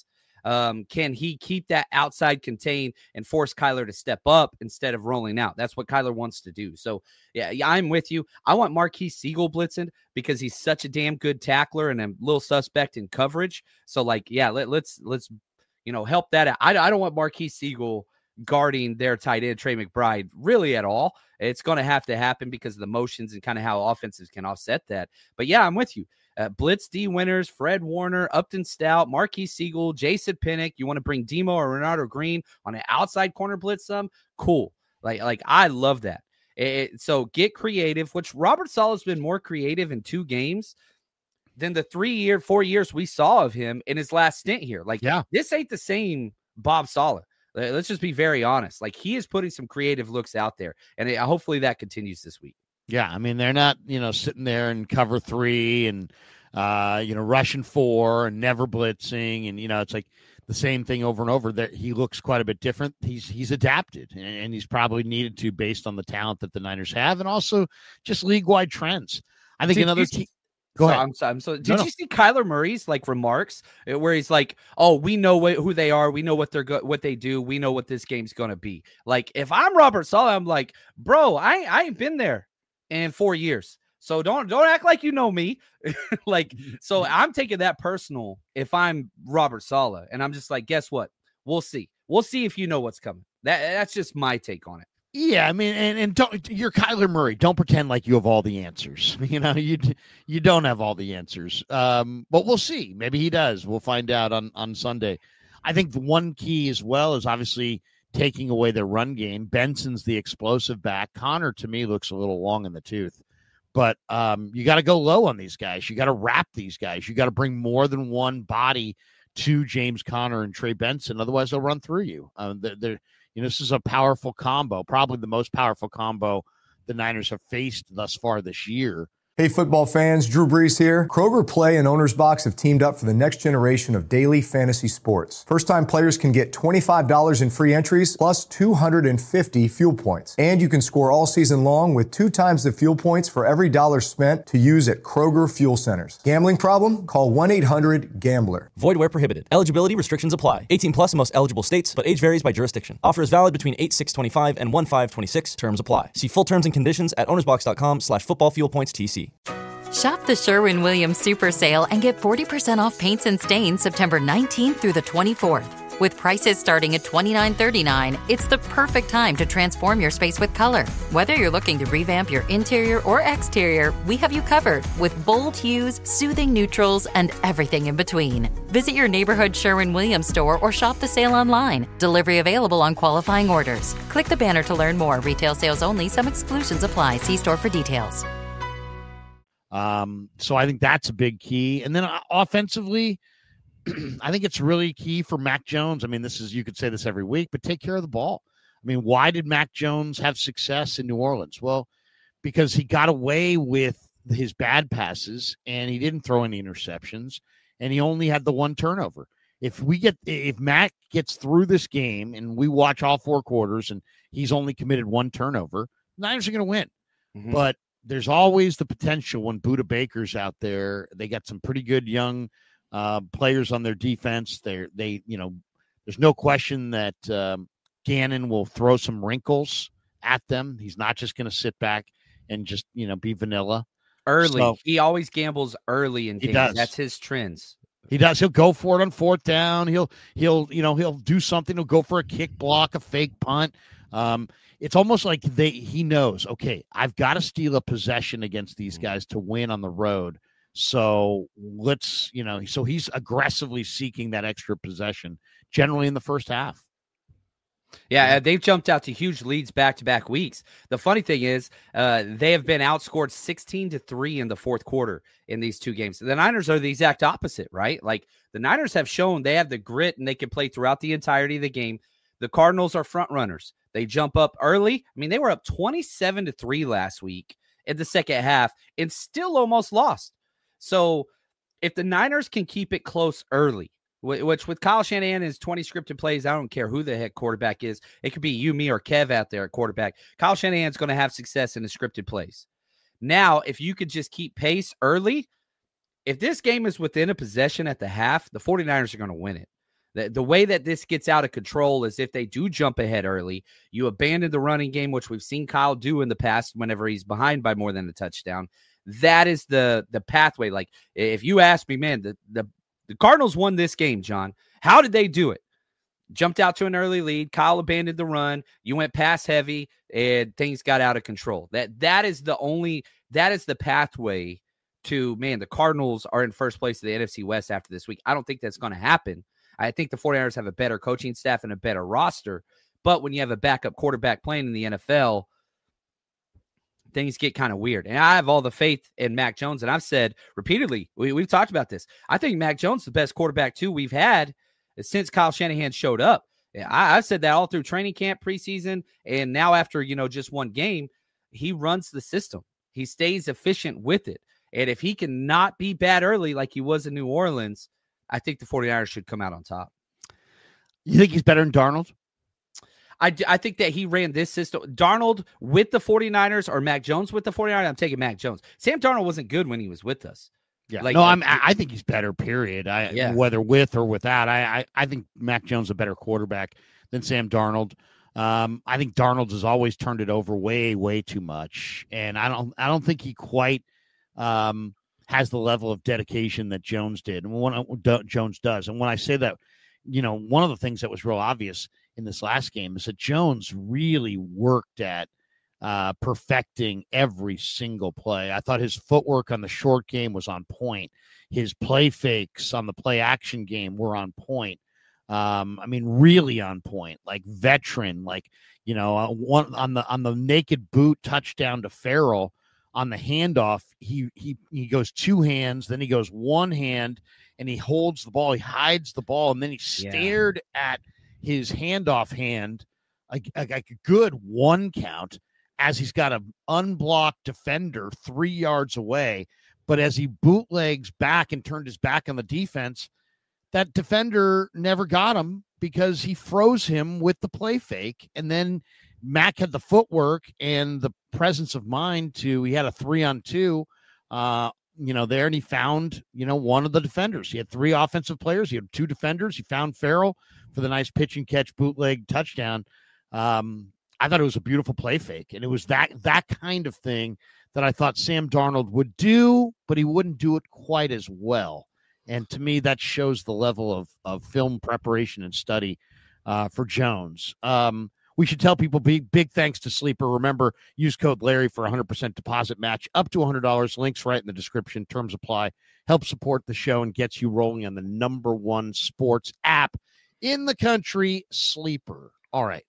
Um, can he keep that outside contained and force Kyler to step up instead of rolling out? That's what Kyler wants to do. So, yeah, yeah I'm with you. I want Marquise Siegel blitzing because he's such a damn good tackler and a little suspect in coverage. So, like, yeah, let, let's, let's, you know, help that out. I, I don't want Marquise Siegel guarding their tight end, Trey McBride, really at all. It's going to have to happen because of the motions and kind of how offenses can offset that. But yeah, I'm with you. Uh, Blitz D Winters, Fred Warner, Upton Stout, Marquise Siegel, Jason Pinnock. You want to bring Demo or Renato Green on an outside corner blitz some? Cool. Like, like I love that. It, so get creative, which Robert Saleh's been more creative in two games than the three year, four years we saw of him in his last stint here. Like, yeah, this ain't the same Bob Saleh. Let's just be very honest. Like, he is putting some creative looks out there, and it, hopefully that continues this week. Yeah, I mean, they're not, you know, sitting there in cover three and, uh, you know, rushing four and never blitzing. And, you know, it's like the same thing over and over. There, he looks quite a bit different. He's he's adapted, and, and he's probably needed to based on the talent that the Niners have and also just league-wide trends. I think Did another team. Go so, ahead. I'm sorry. I'm so. Did no, you no. see Kyler Murray's like remarks where he's like, "Oh, we know what, who they are. We know what they're go- what they do. We know what this game's gonna be." Like, if I'm Robert Saleh, I'm like, "Bro, I I ain't been there in four years, so don't don't act like you know me." Like, so I'm taking that personal. If I'm Robert Saleh, and I'm just like, guess what? We'll see. We'll see if you know what's coming. That that's just my take on it. Yeah, I mean, and, and don't you're Kyler Murray. Don't pretend like you have all the answers. You know, you you don't have all the answers. Um, but we'll see. Maybe he does. We'll find out on, on Sunday. I think the one key as well is obviously taking away their run game. Benson's the explosive back. Connor, to me, looks a little long in the tooth. But um, you got to go low on these guys. You got to wrap these guys. You got to bring more than one body to James Conner and Trey Benson. Otherwise, they'll run through you. Um, they're, they're You know, this is a powerful combo, probably the most powerful combo the Niners have faced thus far this year. Hey, football fans, Drew Brees here. Kroger Play and Owner's Box have teamed up for the next generation of daily fantasy sports. First-time players can get twenty-five dollars in free entries plus two hundred fifty fuel points. And you can score all season long with two times the fuel points for every dollar spent to use at Kroger Fuel Centers. Gambling problem? Call one eight hundred gambler. Void where prohibited. Eligibility restrictions apply. eighteen plus in most eligible states, but age varies by jurisdiction. Offer is valid between eight six twenty-five and one five twenty-six. Terms apply. See full terms and conditions at ownersbox.com slash football fuel points TC. Shop the Sherwin-Williams Super Sale and get forty percent off paints and stains September nineteenth through the twenty-fourth. With prices starting at twenty-nine thirty-nine, it's the perfect time to transform your space with color. Whether you're looking to revamp your interior or exterior, we have you covered with bold hues, soothing neutrals, and everything in between. Visit your neighborhood Sherwin-Williams store or shop the sale online. Delivery available on qualifying orders. Click the banner to learn more. Retail sales only. Some exclusions apply. See store for details. Um, so I think that's a big key. And then uh, offensively, I think it's really key for Mac Jones. I mean, this is, you could say this every week, but take care of the ball. I mean, why did Mac Jones have success in New Orleans? Well, because he got away with his bad passes and he didn't throw any interceptions and he only had the one turnover. If we get, if Mac gets through this game and we watch all four quarters and he's only committed one turnover, the Niners are going to win. Mm-hmm. But there's always the potential when Budda Baker's out there. They got some pretty good young uh, players on their defense. They're, they, you know, there's no question that um, Gannon will throw some wrinkles at them. He's not just going to sit back and just, you know, be vanilla. Early. So, he always gambles early in games. He does. That's his trends. He does. He'll go for it on fourth down. He'll, he'll, you know, he'll do something. He'll go for a kick block, a fake punt. Um, it's almost like they, he knows, okay, I've got to steal a possession against these guys to win on the road. So let's, you know, so he's aggressively seeking that extra possession generally in the first half. Yeah, they've jumped out to huge leads back-to-back weeks. The funny thing is uh, they have been outscored sixteen to three in the fourth quarter in these two games. The Niners are the exact opposite, right? Like, the Niners have shown they have the grit and they can play throughout the entirety of the game. The Cardinals are front runners. They jump up early. I mean, they were up twenty-seven to three last week in the second half and still almost lost. So if the Niners can keep it close early, which with Kyle Shanahan and his twenty scripted plays, I don't care who the heck quarterback is. It could be you, me, or Kev out there at quarterback. Kyle Shanahan's going to have success in the scripted plays. Now, if you could just keep pace early, if this game is within a possession at the half, the 49ers are going to win it. The, the way that this gets out of control is if they do jump ahead early, you abandon the running game, which we've seen Kyle do in the past whenever he's behind by more than a touchdown. That is the the pathway. Like, if you ask me, man, the, the, the Cardinals won this game, John. How did they do it? Jumped out to an early lead. Kyle abandoned the run. You went pass heavy, and things got out of control. That That is the only – that is the pathway to, man, the Cardinals are in first place of the N F C West after this week. I don't think that's going to happen. I think the 49ers have a better coaching staff and a better roster. But when you have a backup quarterback playing in the N F L – things get kind of weird. And I have all the faith in Mac Jones. And I've said repeatedly, we, we've talked about this. I think Mac Jones is the best quarterback, too, we've had since Kyle Shanahan showed up. I, I've said that all through training camp, preseason, and now after, you know, just one game, he runs the system. He stays efficient with it. And if he can not be bad early like he was in New Orleans, I think the 49ers should come out on top. You think he's better than Darnold? I, I think that he ran this system. Darnold with the 49ers or Mac Jones with the 49ers, I'm taking Mac Jones. Sam Darnold wasn't good when he was with us. Yeah, like, no, like, I'm, I think he's better, period. I, yeah. Whether with or without, I, I, I think Mac Jones is a better quarterback than Sam Darnold. Um, I think Darnold has always turned it over way, way too much. And I don't I don't think he quite um, has the level of dedication that Jones did, and when, uh, Jones does. And when I say that, you know, one of the things that was real obvious in this last game is that Jones really worked at uh, perfecting every single play. I thought his footwork on the short game was on point. His play fakes on the play action game were on point. Um, I mean, really on point, like veteran, like, you know, uh, one on the, on the naked boot touchdown to Farrell on the handoff. He, he, he goes two hands, then he goes one hand and he holds the ball. He hides the ball. And then he stared yeah. at his handoff hand, like, like a good one count, as he's got an unblocked defender three yards away. But as he bootlegs back and turned his back on the defense, that defender never got him because he froze him with the play fake. And then Mac had the footwork and the presence of mind to, he had a three on two, uh, you know, there, and he found, you know, one of the defenders. He had three offensive players. He had two defenders. He found Farrell for the nice pitch and catch bootleg touchdown. Um, I thought it was a beautiful play fake, and it was that that kind of thing that I thought Sam Darnold would do, but he wouldn't do it quite as well. And to me, that shows the level of of film preparation and study uh, for Jones. Um, we should tell people big, big thanks to Sleeper. Remember, use code Larry for a one hundred percent deposit match up to one hundred dollars. Links right in the description. Terms apply. Help support the show and gets you rolling on the number one sports app in the country, Sleeper. All right.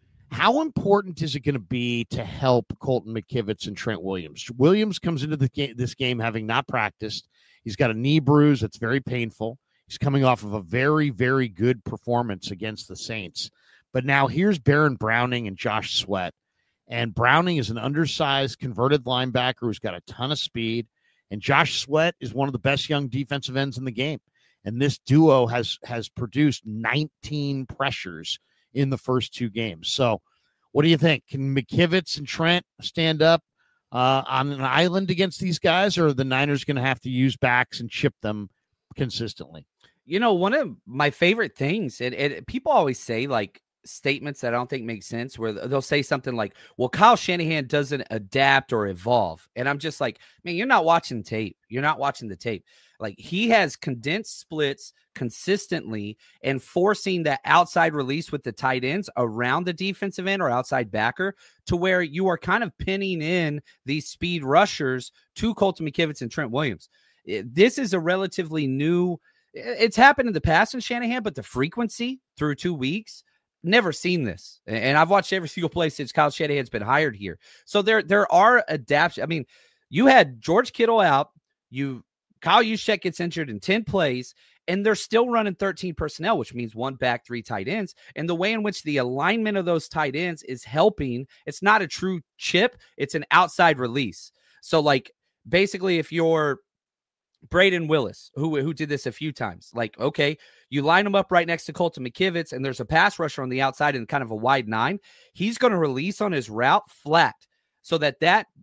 How important is it going to be to help Colton McKivitz and Trent Williams? Williams comes into the game, this game having not practiced. He's got a knee bruise that's very painful. He's coming off of a very, very good performance against the Saints. But now here's Baron Browning and Josh Sweat. And Browning is an undersized, converted linebacker who's got a ton of speed. And Josh Sweat is one of the best young defensive ends in the game. And this duo has has produced nineteen pressures in the first two games. So what do you think? Can McKivitz and Trent stand up uh, on an island against these guys, or are the Niners going to have to use backs and chip them consistently? You know, one of my favorite things, and, and people always say, like, statements that I don't think make sense, where they'll say something like, well, Kyle Shanahan doesn't adapt or evolve. And I'm just like, man, you're not watching tape. You're not watching the tape. Like, he has condensed splits consistently and forcing that outside release with the tight ends around the defensive end or outside backer to where you are kind of pinning in these speed rushers to Colton McKivitz and Trent Williams. This is a relatively new, it's happened in the past in Shanahan, but the frequency through two weeks, never seen this. And I've watched every single play since Kyle Shanahan's been hired here. So there, there are adaptations. I mean, you had George Kittle out, you Kyle Juszczyk gets injured in ten plays, and they're still running thirteen personnel, which means one back, three tight ends. And the way in which the alignment of those tight ends is helping, it's not a true chip, it's an outside release. So, like, basically, if you're Braden Willis, who, who did this a few times, like, okay, you line him up right next to Colton McKivitz, and there's a pass rusher on the outside in kind of a wide nine, he's going to release on his route flat so that that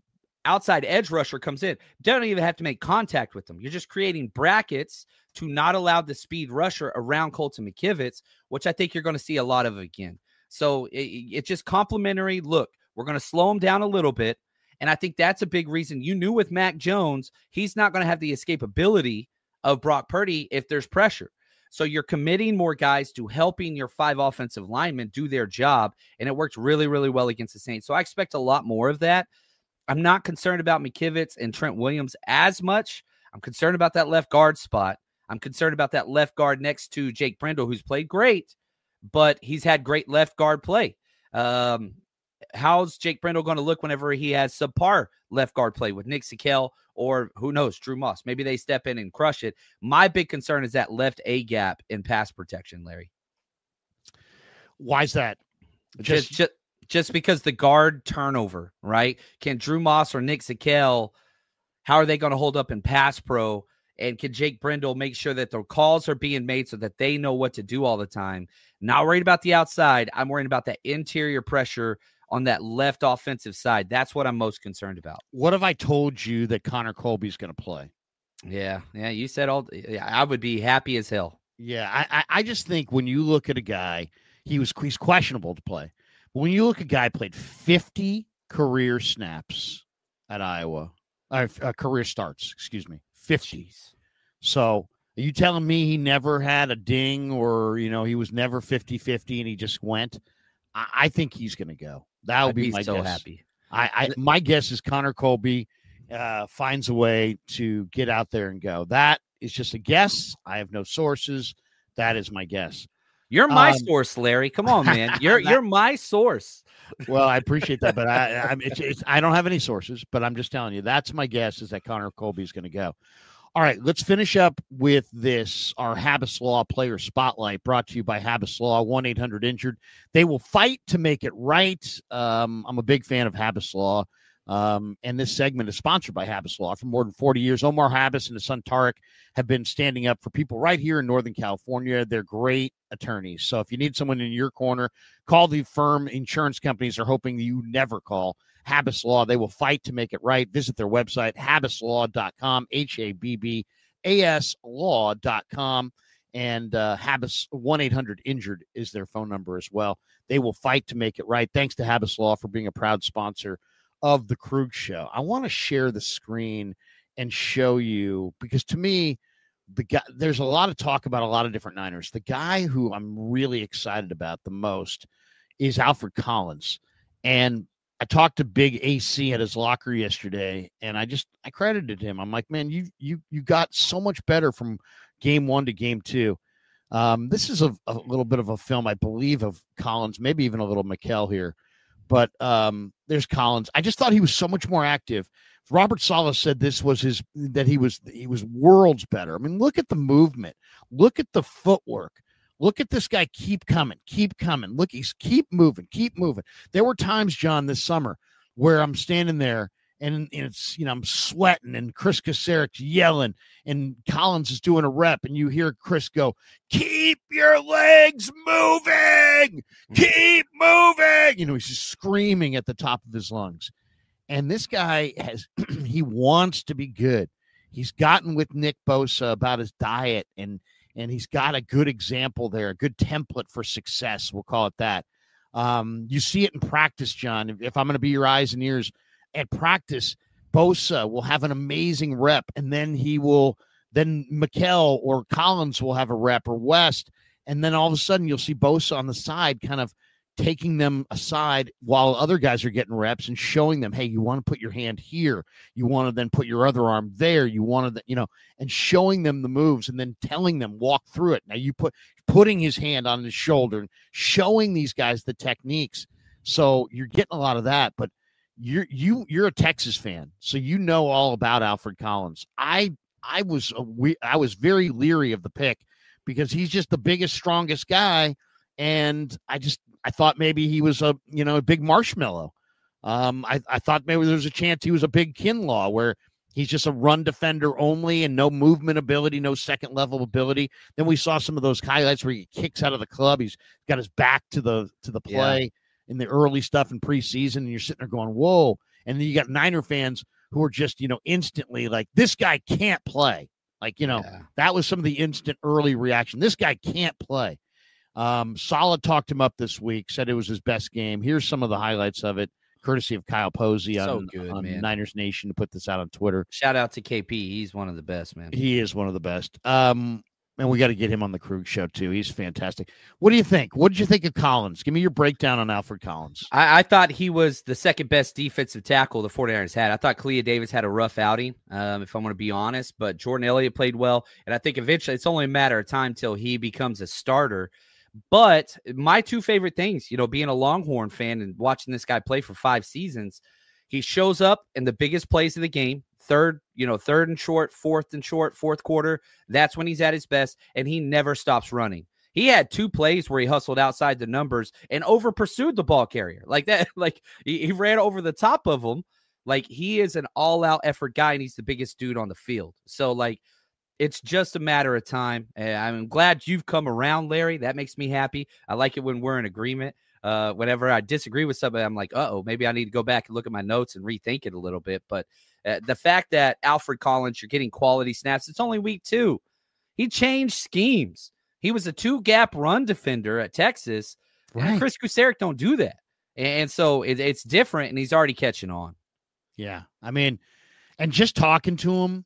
outside edge rusher comes in, don't even have to make contact with them. You're just creating brackets to not allow the speed rusher around Colton McKivitz, which I think you're going to see a lot of again. So it, it's just complimentary. Look, we're going to slow him down a little bit. And I think that's a big reason. You knew with Mac Jones, he's not going to have the escapability of Brock Purdy if there's pressure. So you're committing more guys to helping your five offensive linemen do their job. And it worked really, really well against the Saints. So I expect a lot more of that. I'm not concerned about McKivitz and Trent Williams as much. I'm concerned about that left guard spot. I'm concerned about that left guard next to Jake Brendel, who's played great, but he's had great left guard play. Um, how's Jake Brendel going to look whenever he has subpar left guard play with Nick Sikel or who knows, Drew Moss? Maybe they step in and crush it. My big concern is that left A gap in pass protection, Larry. Why's that? Just, just, just because the guard turnover, right? Can Drew Moss or Nick Sikel, how are they going to hold up in pass pro? And can Jake Brendel make sure that the calls are being made so that they know what to do all the time? Not worried about the outside. I'm worried about that interior pressure on that left offensive side. That's what I'm most concerned about. What have I told you that Connor Colby's going to play? Yeah, yeah, you said all. Yeah, I would be happy as hell. Yeah, I, I, I just think when you look at a guy, he was he's questionable to play. But when you look at a guy played fifty career snaps at Iowa, uh, uh, career starts, excuse me, fifty. Jeez. So are you telling me he never had a ding or, you know, he was never fifty-fifty and he just went? I, I think he's going to go. That would I'd be, be my so guess. happy. I, I my guess is Connor Colby uh, finds a way to get out there and go. That is just a guess. I have no sources. That is my guess. You're my um, source, Larry. Come on, man. You're that, you're my source. Well, I appreciate that, but I I, it's, it's, I don't have any sources. But I'm just telling you, that's my guess is that Connor Colby is going to go. All right, let's finish up with this, our Habas Law Player Spotlight, brought to you by Habas Law, one eight hundred injured. They will fight to make it right. Um, I'm a big fan of Habas Law, um, and this segment is sponsored by Habas Law. For more than forty years, Omar Habas and his son Tarek have been standing up for people right here in Northern California. They're great attorneys. So if you need someone in your corner, call the firm insurance companies are hoping you never call. Habas Law, they will fight to make it right. Visit their website, habas law dot com, H A B B A S law dot com. And uh, Habas, one eight hundred injured is their phone number as well. They will fight to make it right. Thanks to Habas Law for being a proud sponsor of the Krug Show. I want to share the screen and show you, because to me, the guy, there's a lot of talk about a lot of different Niners. The guy who I'm really excited about the most is Alfred Collins. And I talked to Big A C at his locker yesterday, and I just I credited him. I'm like, man, you you you got so much better from game one to game two. Um, this is a, a little bit of a film, I believe, of Collins, maybe even a little McKell here, but um, there's Collins. I just thought he was so much more active. Robert Saleh said this was his that he was he was worlds better. I mean, look at the movement, look at the footwork. Look at this guy keep coming, keep coming. Look, he's keep moving, keep moving. There were times, John, this summer where I'm standing there and, and it's, you know, I'm sweating and Chris Kaceric's yelling and Collins is doing a rep and you hear Chris go, keep your legs moving, keep moving. You know, he's just screaming at the top of his lungs. And this guy has, he wants to be good. He's gotten with Nick Bosa about his diet and, And he's got a good example there, a good template for success. We'll call it that. Um, you see it in practice, John. If, if I'm going to be your eyes and ears at practice, Bosa will have an amazing rep, and then he will, then McKell or Collins will have a rep or West, and then all of a sudden you'll see Bosa on the side kind of taking them aside while other guys are getting reps and showing them, hey, you want to put your hand here. You want to then put your other arm there. You want to, you know, and showing them the moves and then telling them walk through it. Now you put putting his hand on his shoulder and showing these guys the techniques. So you're getting a lot of that, but you're, you, you're a Texas fan. So you know all about Alfred Collins. I, I was, a, I was very leery of the pick because he's just the biggest, strongest guy. And I just, I thought maybe he was a, you know, a big marshmallow. Um, I, I thought maybe there was a chance he was a big Kinlaw where he's just a run defender only and no movement ability, no second level ability. Then we saw some of those highlights where he kicks out of the club. He's got his back to the, to the play yeah. in the early stuff in preseason. And you're sitting there going, whoa. And then you got Niner fans who are just, you know, instantly like, this guy can't play. Like, you know, Yeah. that was some of the instant early reaction. This guy can't play. Um, Solid talked him up this week, said it was his best game. Here's some of the highlights of it, courtesy of Kyle Posey So on, good, on man. Niners Nation to put this out on Twitter. Shout out to K P. He's one of the best, man. He is one of the best. Um, and we got to get him on the Krug show, too. He's fantastic. What do you think? What did you think of Collins? Give me your breakdown on Alfred Collins. I, I thought he was the second best defensive tackle the 49ers had. I thought Kalia Davis had a rough outing, um, if I'm going to be honest, but Jordan Elliott played well. And I think eventually it's only a matter of time till he becomes a starter. But my two favorite things, you know, being a Longhorn fan and watching this guy play for five seasons, he shows up in the biggest plays of the game. Third, you know, third and short, fourth and short, fourth quarter. That's when he's at his best, and he never stops running. He had two plays where he hustled outside the numbers and over pursued the ball carrier like that. Like he, he ran over the top of him. Like he is an all out effort guy, and he's the biggest dude on the field. So like, it's just a matter of time. And I'm glad you've come around, Larry. That makes me happy. I like it when we're in agreement. Uh, whenever I disagree with somebody, I'm like, uh-oh, maybe I need to go back and look at my notes and rethink it a little bit. But uh, the fact that Alfred Collins, you're getting quality snaps, it's only week two. He changed schemes. He was a two-gap run defender at Texas. Right. And Chris Kusarek don't do that. And so it, it's different, and he's already catching on. Yeah. I mean, and just talking to him,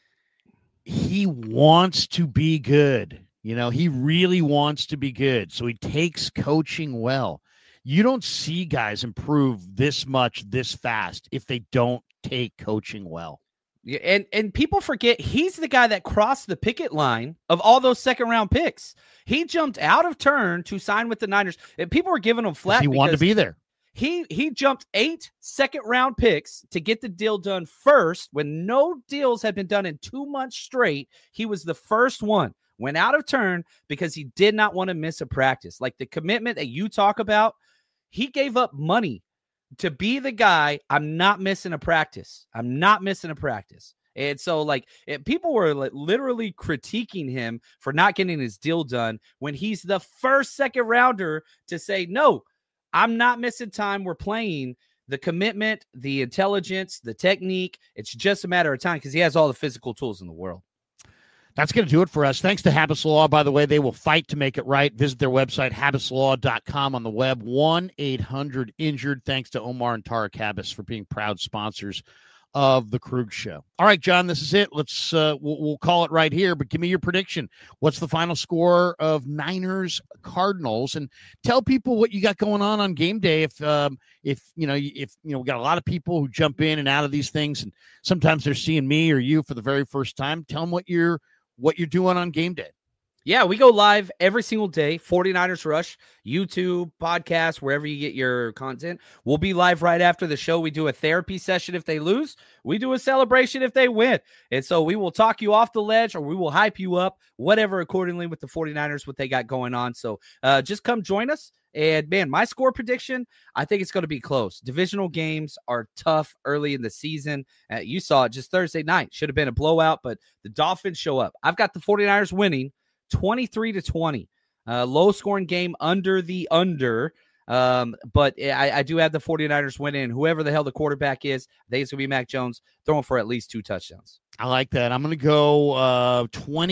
he wants to be good. You know, he really wants to be good. So he takes coaching well. You don't see guys improve this much, this fast, if they don't take coaching well. Yeah, and, and people forget he's the guy that crossed the picket line of all those second round picks. He jumped out of turn to sign with the Niners. And people were giving him flat. He wanted to be there. He he jumped eight second round picks to get the deal done first when no deals had been done in two months straight. He was the first one, went out of turn because he did not want to miss a practice. Like the commitment that you talk about, he gave up money to be the guy. I'm not missing a practice. I'm not missing a practice. And so like it, people were like, literally critiquing him for not getting his deal done when he's the first second rounder to say, no, I'm not missing time. We're playing. The commitment, the intelligence, the technique. It's just a matter of time because he has all the physical tools in the world. That's going to do it for us. Thanks to Habas Law, by the way. They will fight to make it right. Visit their website, habas law dot com on the web, one eight hundred injured. Thanks to Omar and Tarek Habas for being proud sponsors of the Krug Show. All right, John, this is it. Let's uh, we'll, we'll call it right here, but give me your prediction. What's the final score of Niners Cardinals? And tell people what you got going on on game day. If um, if you know if you know we got a lot of people who jump in and out of these things, and sometimes they're seeing me or you for the very first time. Tell them what you're what you're doing on game day. Yeah, we go live every single day. 49ers Rush, YouTube, podcast, wherever you get your content. We'll be live right after the show. We do a therapy session if they lose. We do a celebration if they win. And so we will talk you off the ledge or we will hype you up, whatever accordingly with the 49ers, what they got going on. So uh, just come join us. And, man, my score prediction, I think it's going to be close. Divisional games are tough early in the season. Uh, you saw it just Thursday night. Should have been a blowout, but the Dolphins show up. I've got the 49ers winning twenty-three to twenty. Uh, low scoring game under the under. Um, but I, I do have the 49ers winning, and whoever the hell the quarterback is, I think it's going to be Mac Jones throwing for at least two touchdowns. I like that. I'm going to go uh,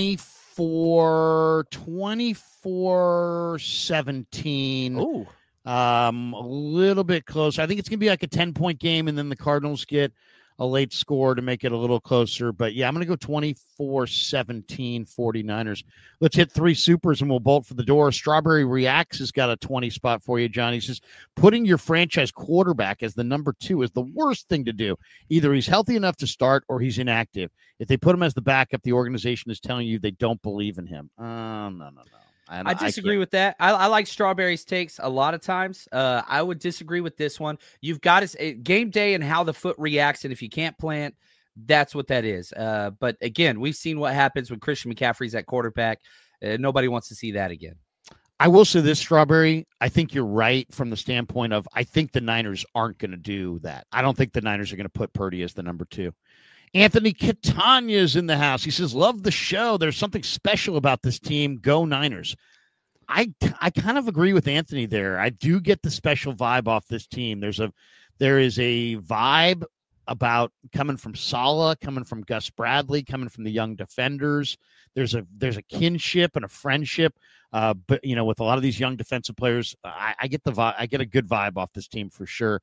twenty-four, twenty-four seventeen. Ooh. Um, a little bit closer. I think it's going to be like a ten-point game, and then the Cardinals get a late score to make it a little closer. But, yeah, I'm going to go twenty-four seventeen 49ers. Let's hit three supers, and we'll bolt for the door. Strawberry Reacts has got a twenty spot for you, John. He says, putting your franchise quarterback as the number two is the worst thing to do. Either he's healthy enough to start or he's inactive. If they put him as the backup, the organization is telling you they don't believe in him. Oh, uh, no, no, no. I, I disagree I with that. I, I like Strawberry's takes a lot of times. Uh, I would disagree with this one. You've got to game day and how the foot reacts, and if you can't plant, that's what that is. Uh, but again, we've seen what happens when Christian McCaffrey's at quarterback. Uh, nobody wants to see that again. I will say this, Strawberry. I think you're right from the standpoint of I think the Niners aren't going to do that. I don't think the Niners are going to put Purdy as the number two. Anthony Catania is in the house. He says, love the show. There's something special about this team. Go Niners. I I kind of agree with Anthony there. I do get the special vibe off this team. There's a there is a vibe about coming from Saleh, coming from Gus Bradley, coming from the young defenders. There's a there's a kinship and a friendship, uh, but you know, with a lot of these young defensive players, I, I get the vibe, I get a good vibe off this team for sure.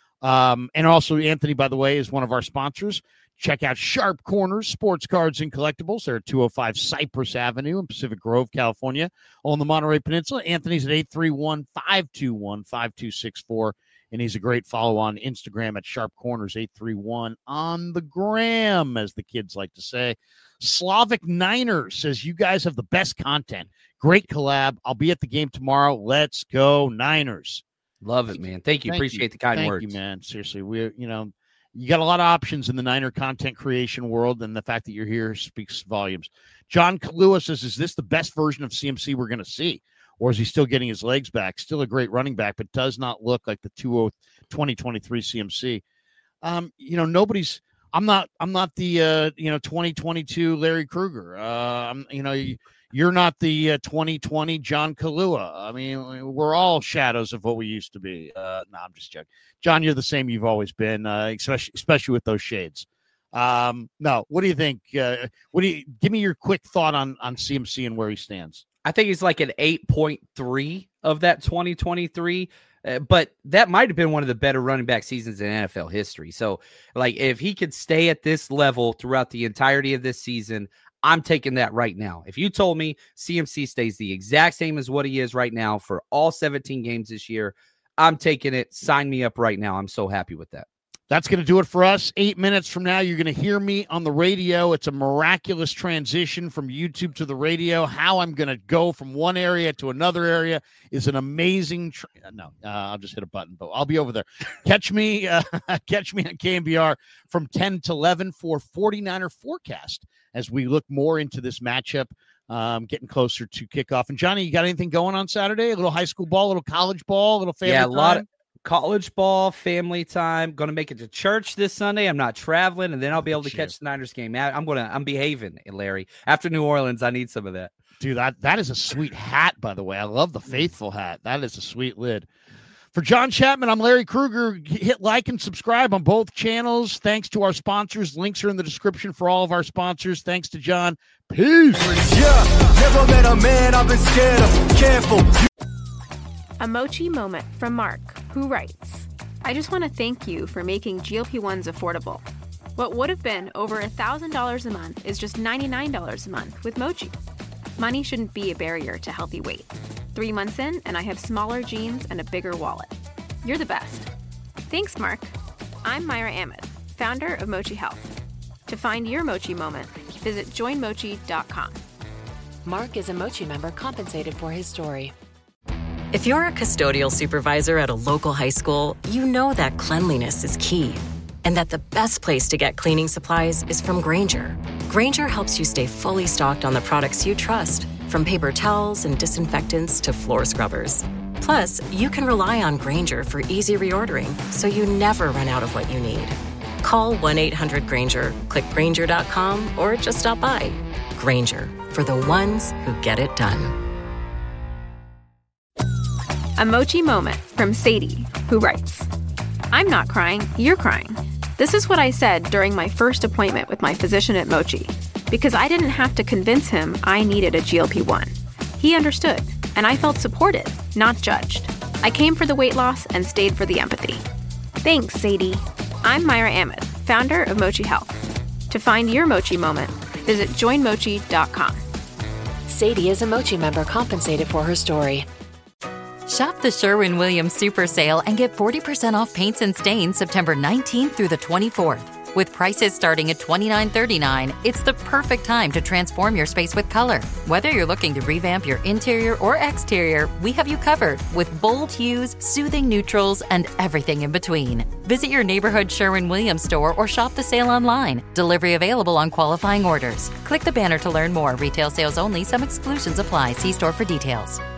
Um, and also, Anthony, by the way, is one of our sponsors. Check out Sharp Corners Sports Cards and Collectibles. They're at two oh five Cypress Avenue in Pacific Grove, California, on the Monterey Peninsula. Anthony's at eight three one, five two one, five two six four. And he's a great follow on Instagram at Sharp Corners eight three one on the gram, as the kids like to say. Slavic Niners says, you guys have the best content. Great collab. I'll be at the game tomorrow. Let's go Niners. Love it, man. Thank you. Thank Appreciate you. the kind Thank words. you, man. Seriously, we're, you know, you got a lot of options in the Niner content creation world, and the fact that you're here speaks volumes. John Kalua says, is this the best version of C M C we're going to see? Or is he still getting his legs back? Still a great running back, but does not look like the twenty twenty-three C M C. Um, you know, nobody's – I'm not I'm not the, uh, you know, twenty twenty-two Larry Krueger. Uh, I'm, you know, you, you're not the uh, twenty twenty John Kalua. I mean, we're all shadows of what we used to be. Uh, no, I'm just joking. John, you're the same you've always been, uh, especially, especially with those shades. Um, no, what do you think? Uh, what do you – give me your quick thought on, on C M C and where he stands. I think he's like an eight point three of that twenty twenty-three, uh, but that might have been one of the better running back seasons in N F L history. So, like, if he could stay at this level throughout the entirety of this season, I'm taking that right now. If you told me C M C stays the exact same as what he is right now for all seventeen games this year, I'm taking it. Sign me up right now. I'm so happy with that. That's going to do it for us. Eight minutes from now, you're going to hear me on the radio. It's a miraculous transition from YouTube to the radio. How I'm going to go from one area to another area is an amazing tra- no, uh, I'll just hit a button, but I'll be over there. Catch me, uh, catch me on K M B R from ten to eleven for forty-niner forecast as we look more into this matchup, um, getting closer to kickoff. And Johnny, you got anything going on Saturday? A little high school ball, a little college ball, a little family yeah, a time? lot of college ball, family time. Going to make it to church this Sunday. I'm not traveling, and then I'll be able to Cheer. catch the Niners game. I'm gonna, I'm behaving, Larry. After New Orleans, I need some of that. Dude, that, that is a sweet hat, by the way. I love the faithful hat. That is a sweet lid. For John Chapman, I'm Larry Krueger. Hit like and subscribe on both channels. Thanks to our sponsors. Links are in the description for all of our sponsors. Thanks to John. Peace. Yeah, never met a man I've been scared of. Careful. A Mochi moment from Mark, who writes, I just want to thank you for making G L P ones affordable. What would have been over one thousand dollars a month is just ninety-nine dollars a month with Mochi. Money shouldn't be a barrier to healthy weight. Three months in, and I have smaller jeans and a bigger wallet. You're the best. Thanks, Mark. I'm Myra Ahmed, founder of Mochi Health. To find your Mochi moment, visit join mochi dot com. Mark is a Mochi member compensated for his story. If you're a custodial supervisor at a local high school, you know that cleanliness is key, and that the best place to get cleaning supplies is from Grainger. Grainger helps you stay fully stocked on the products you trust, from paper towels and disinfectants to floor scrubbers. Plus, you can rely on Grainger for easy reordering, so you never run out of what you need. Call one eight hundred Grainger, click Grainger dot com, or just stop by. Grainger, for the ones who get it done. A Mochi moment from Sadie, who writes, I'm not crying, you're crying. This is what I said during my first appointment with my physician at Mochi, because I didn't have to convince him I needed a G L P one. He understood, and I felt supported, not judged. I came for the weight loss and stayed for the empathy. Thanks, Sadie. I'm Myra Ahmed, founder of Mochi Health. To find your Mochi moment, visit join mochi dot com. Sadie is a Mochi member compensated for her story. Shop the Sherwin-Williams Super Sale and get forty percent off paints and stains September nineteenth through the twenty-fourth. With prices starting at twenty-nine thirty-nine, it's the perfect time to transform your space with color. Whether you're looking to revamp your interior or exterior, we have you covered with bold hues, soothing neutrals, and everything in between. Visit your neighborhood Sherwin-Williams store or shop the sale online. Delivery available on qualifying orders. Click the banner to learn more. Retail sales only. Some exclusions apply. See store for details.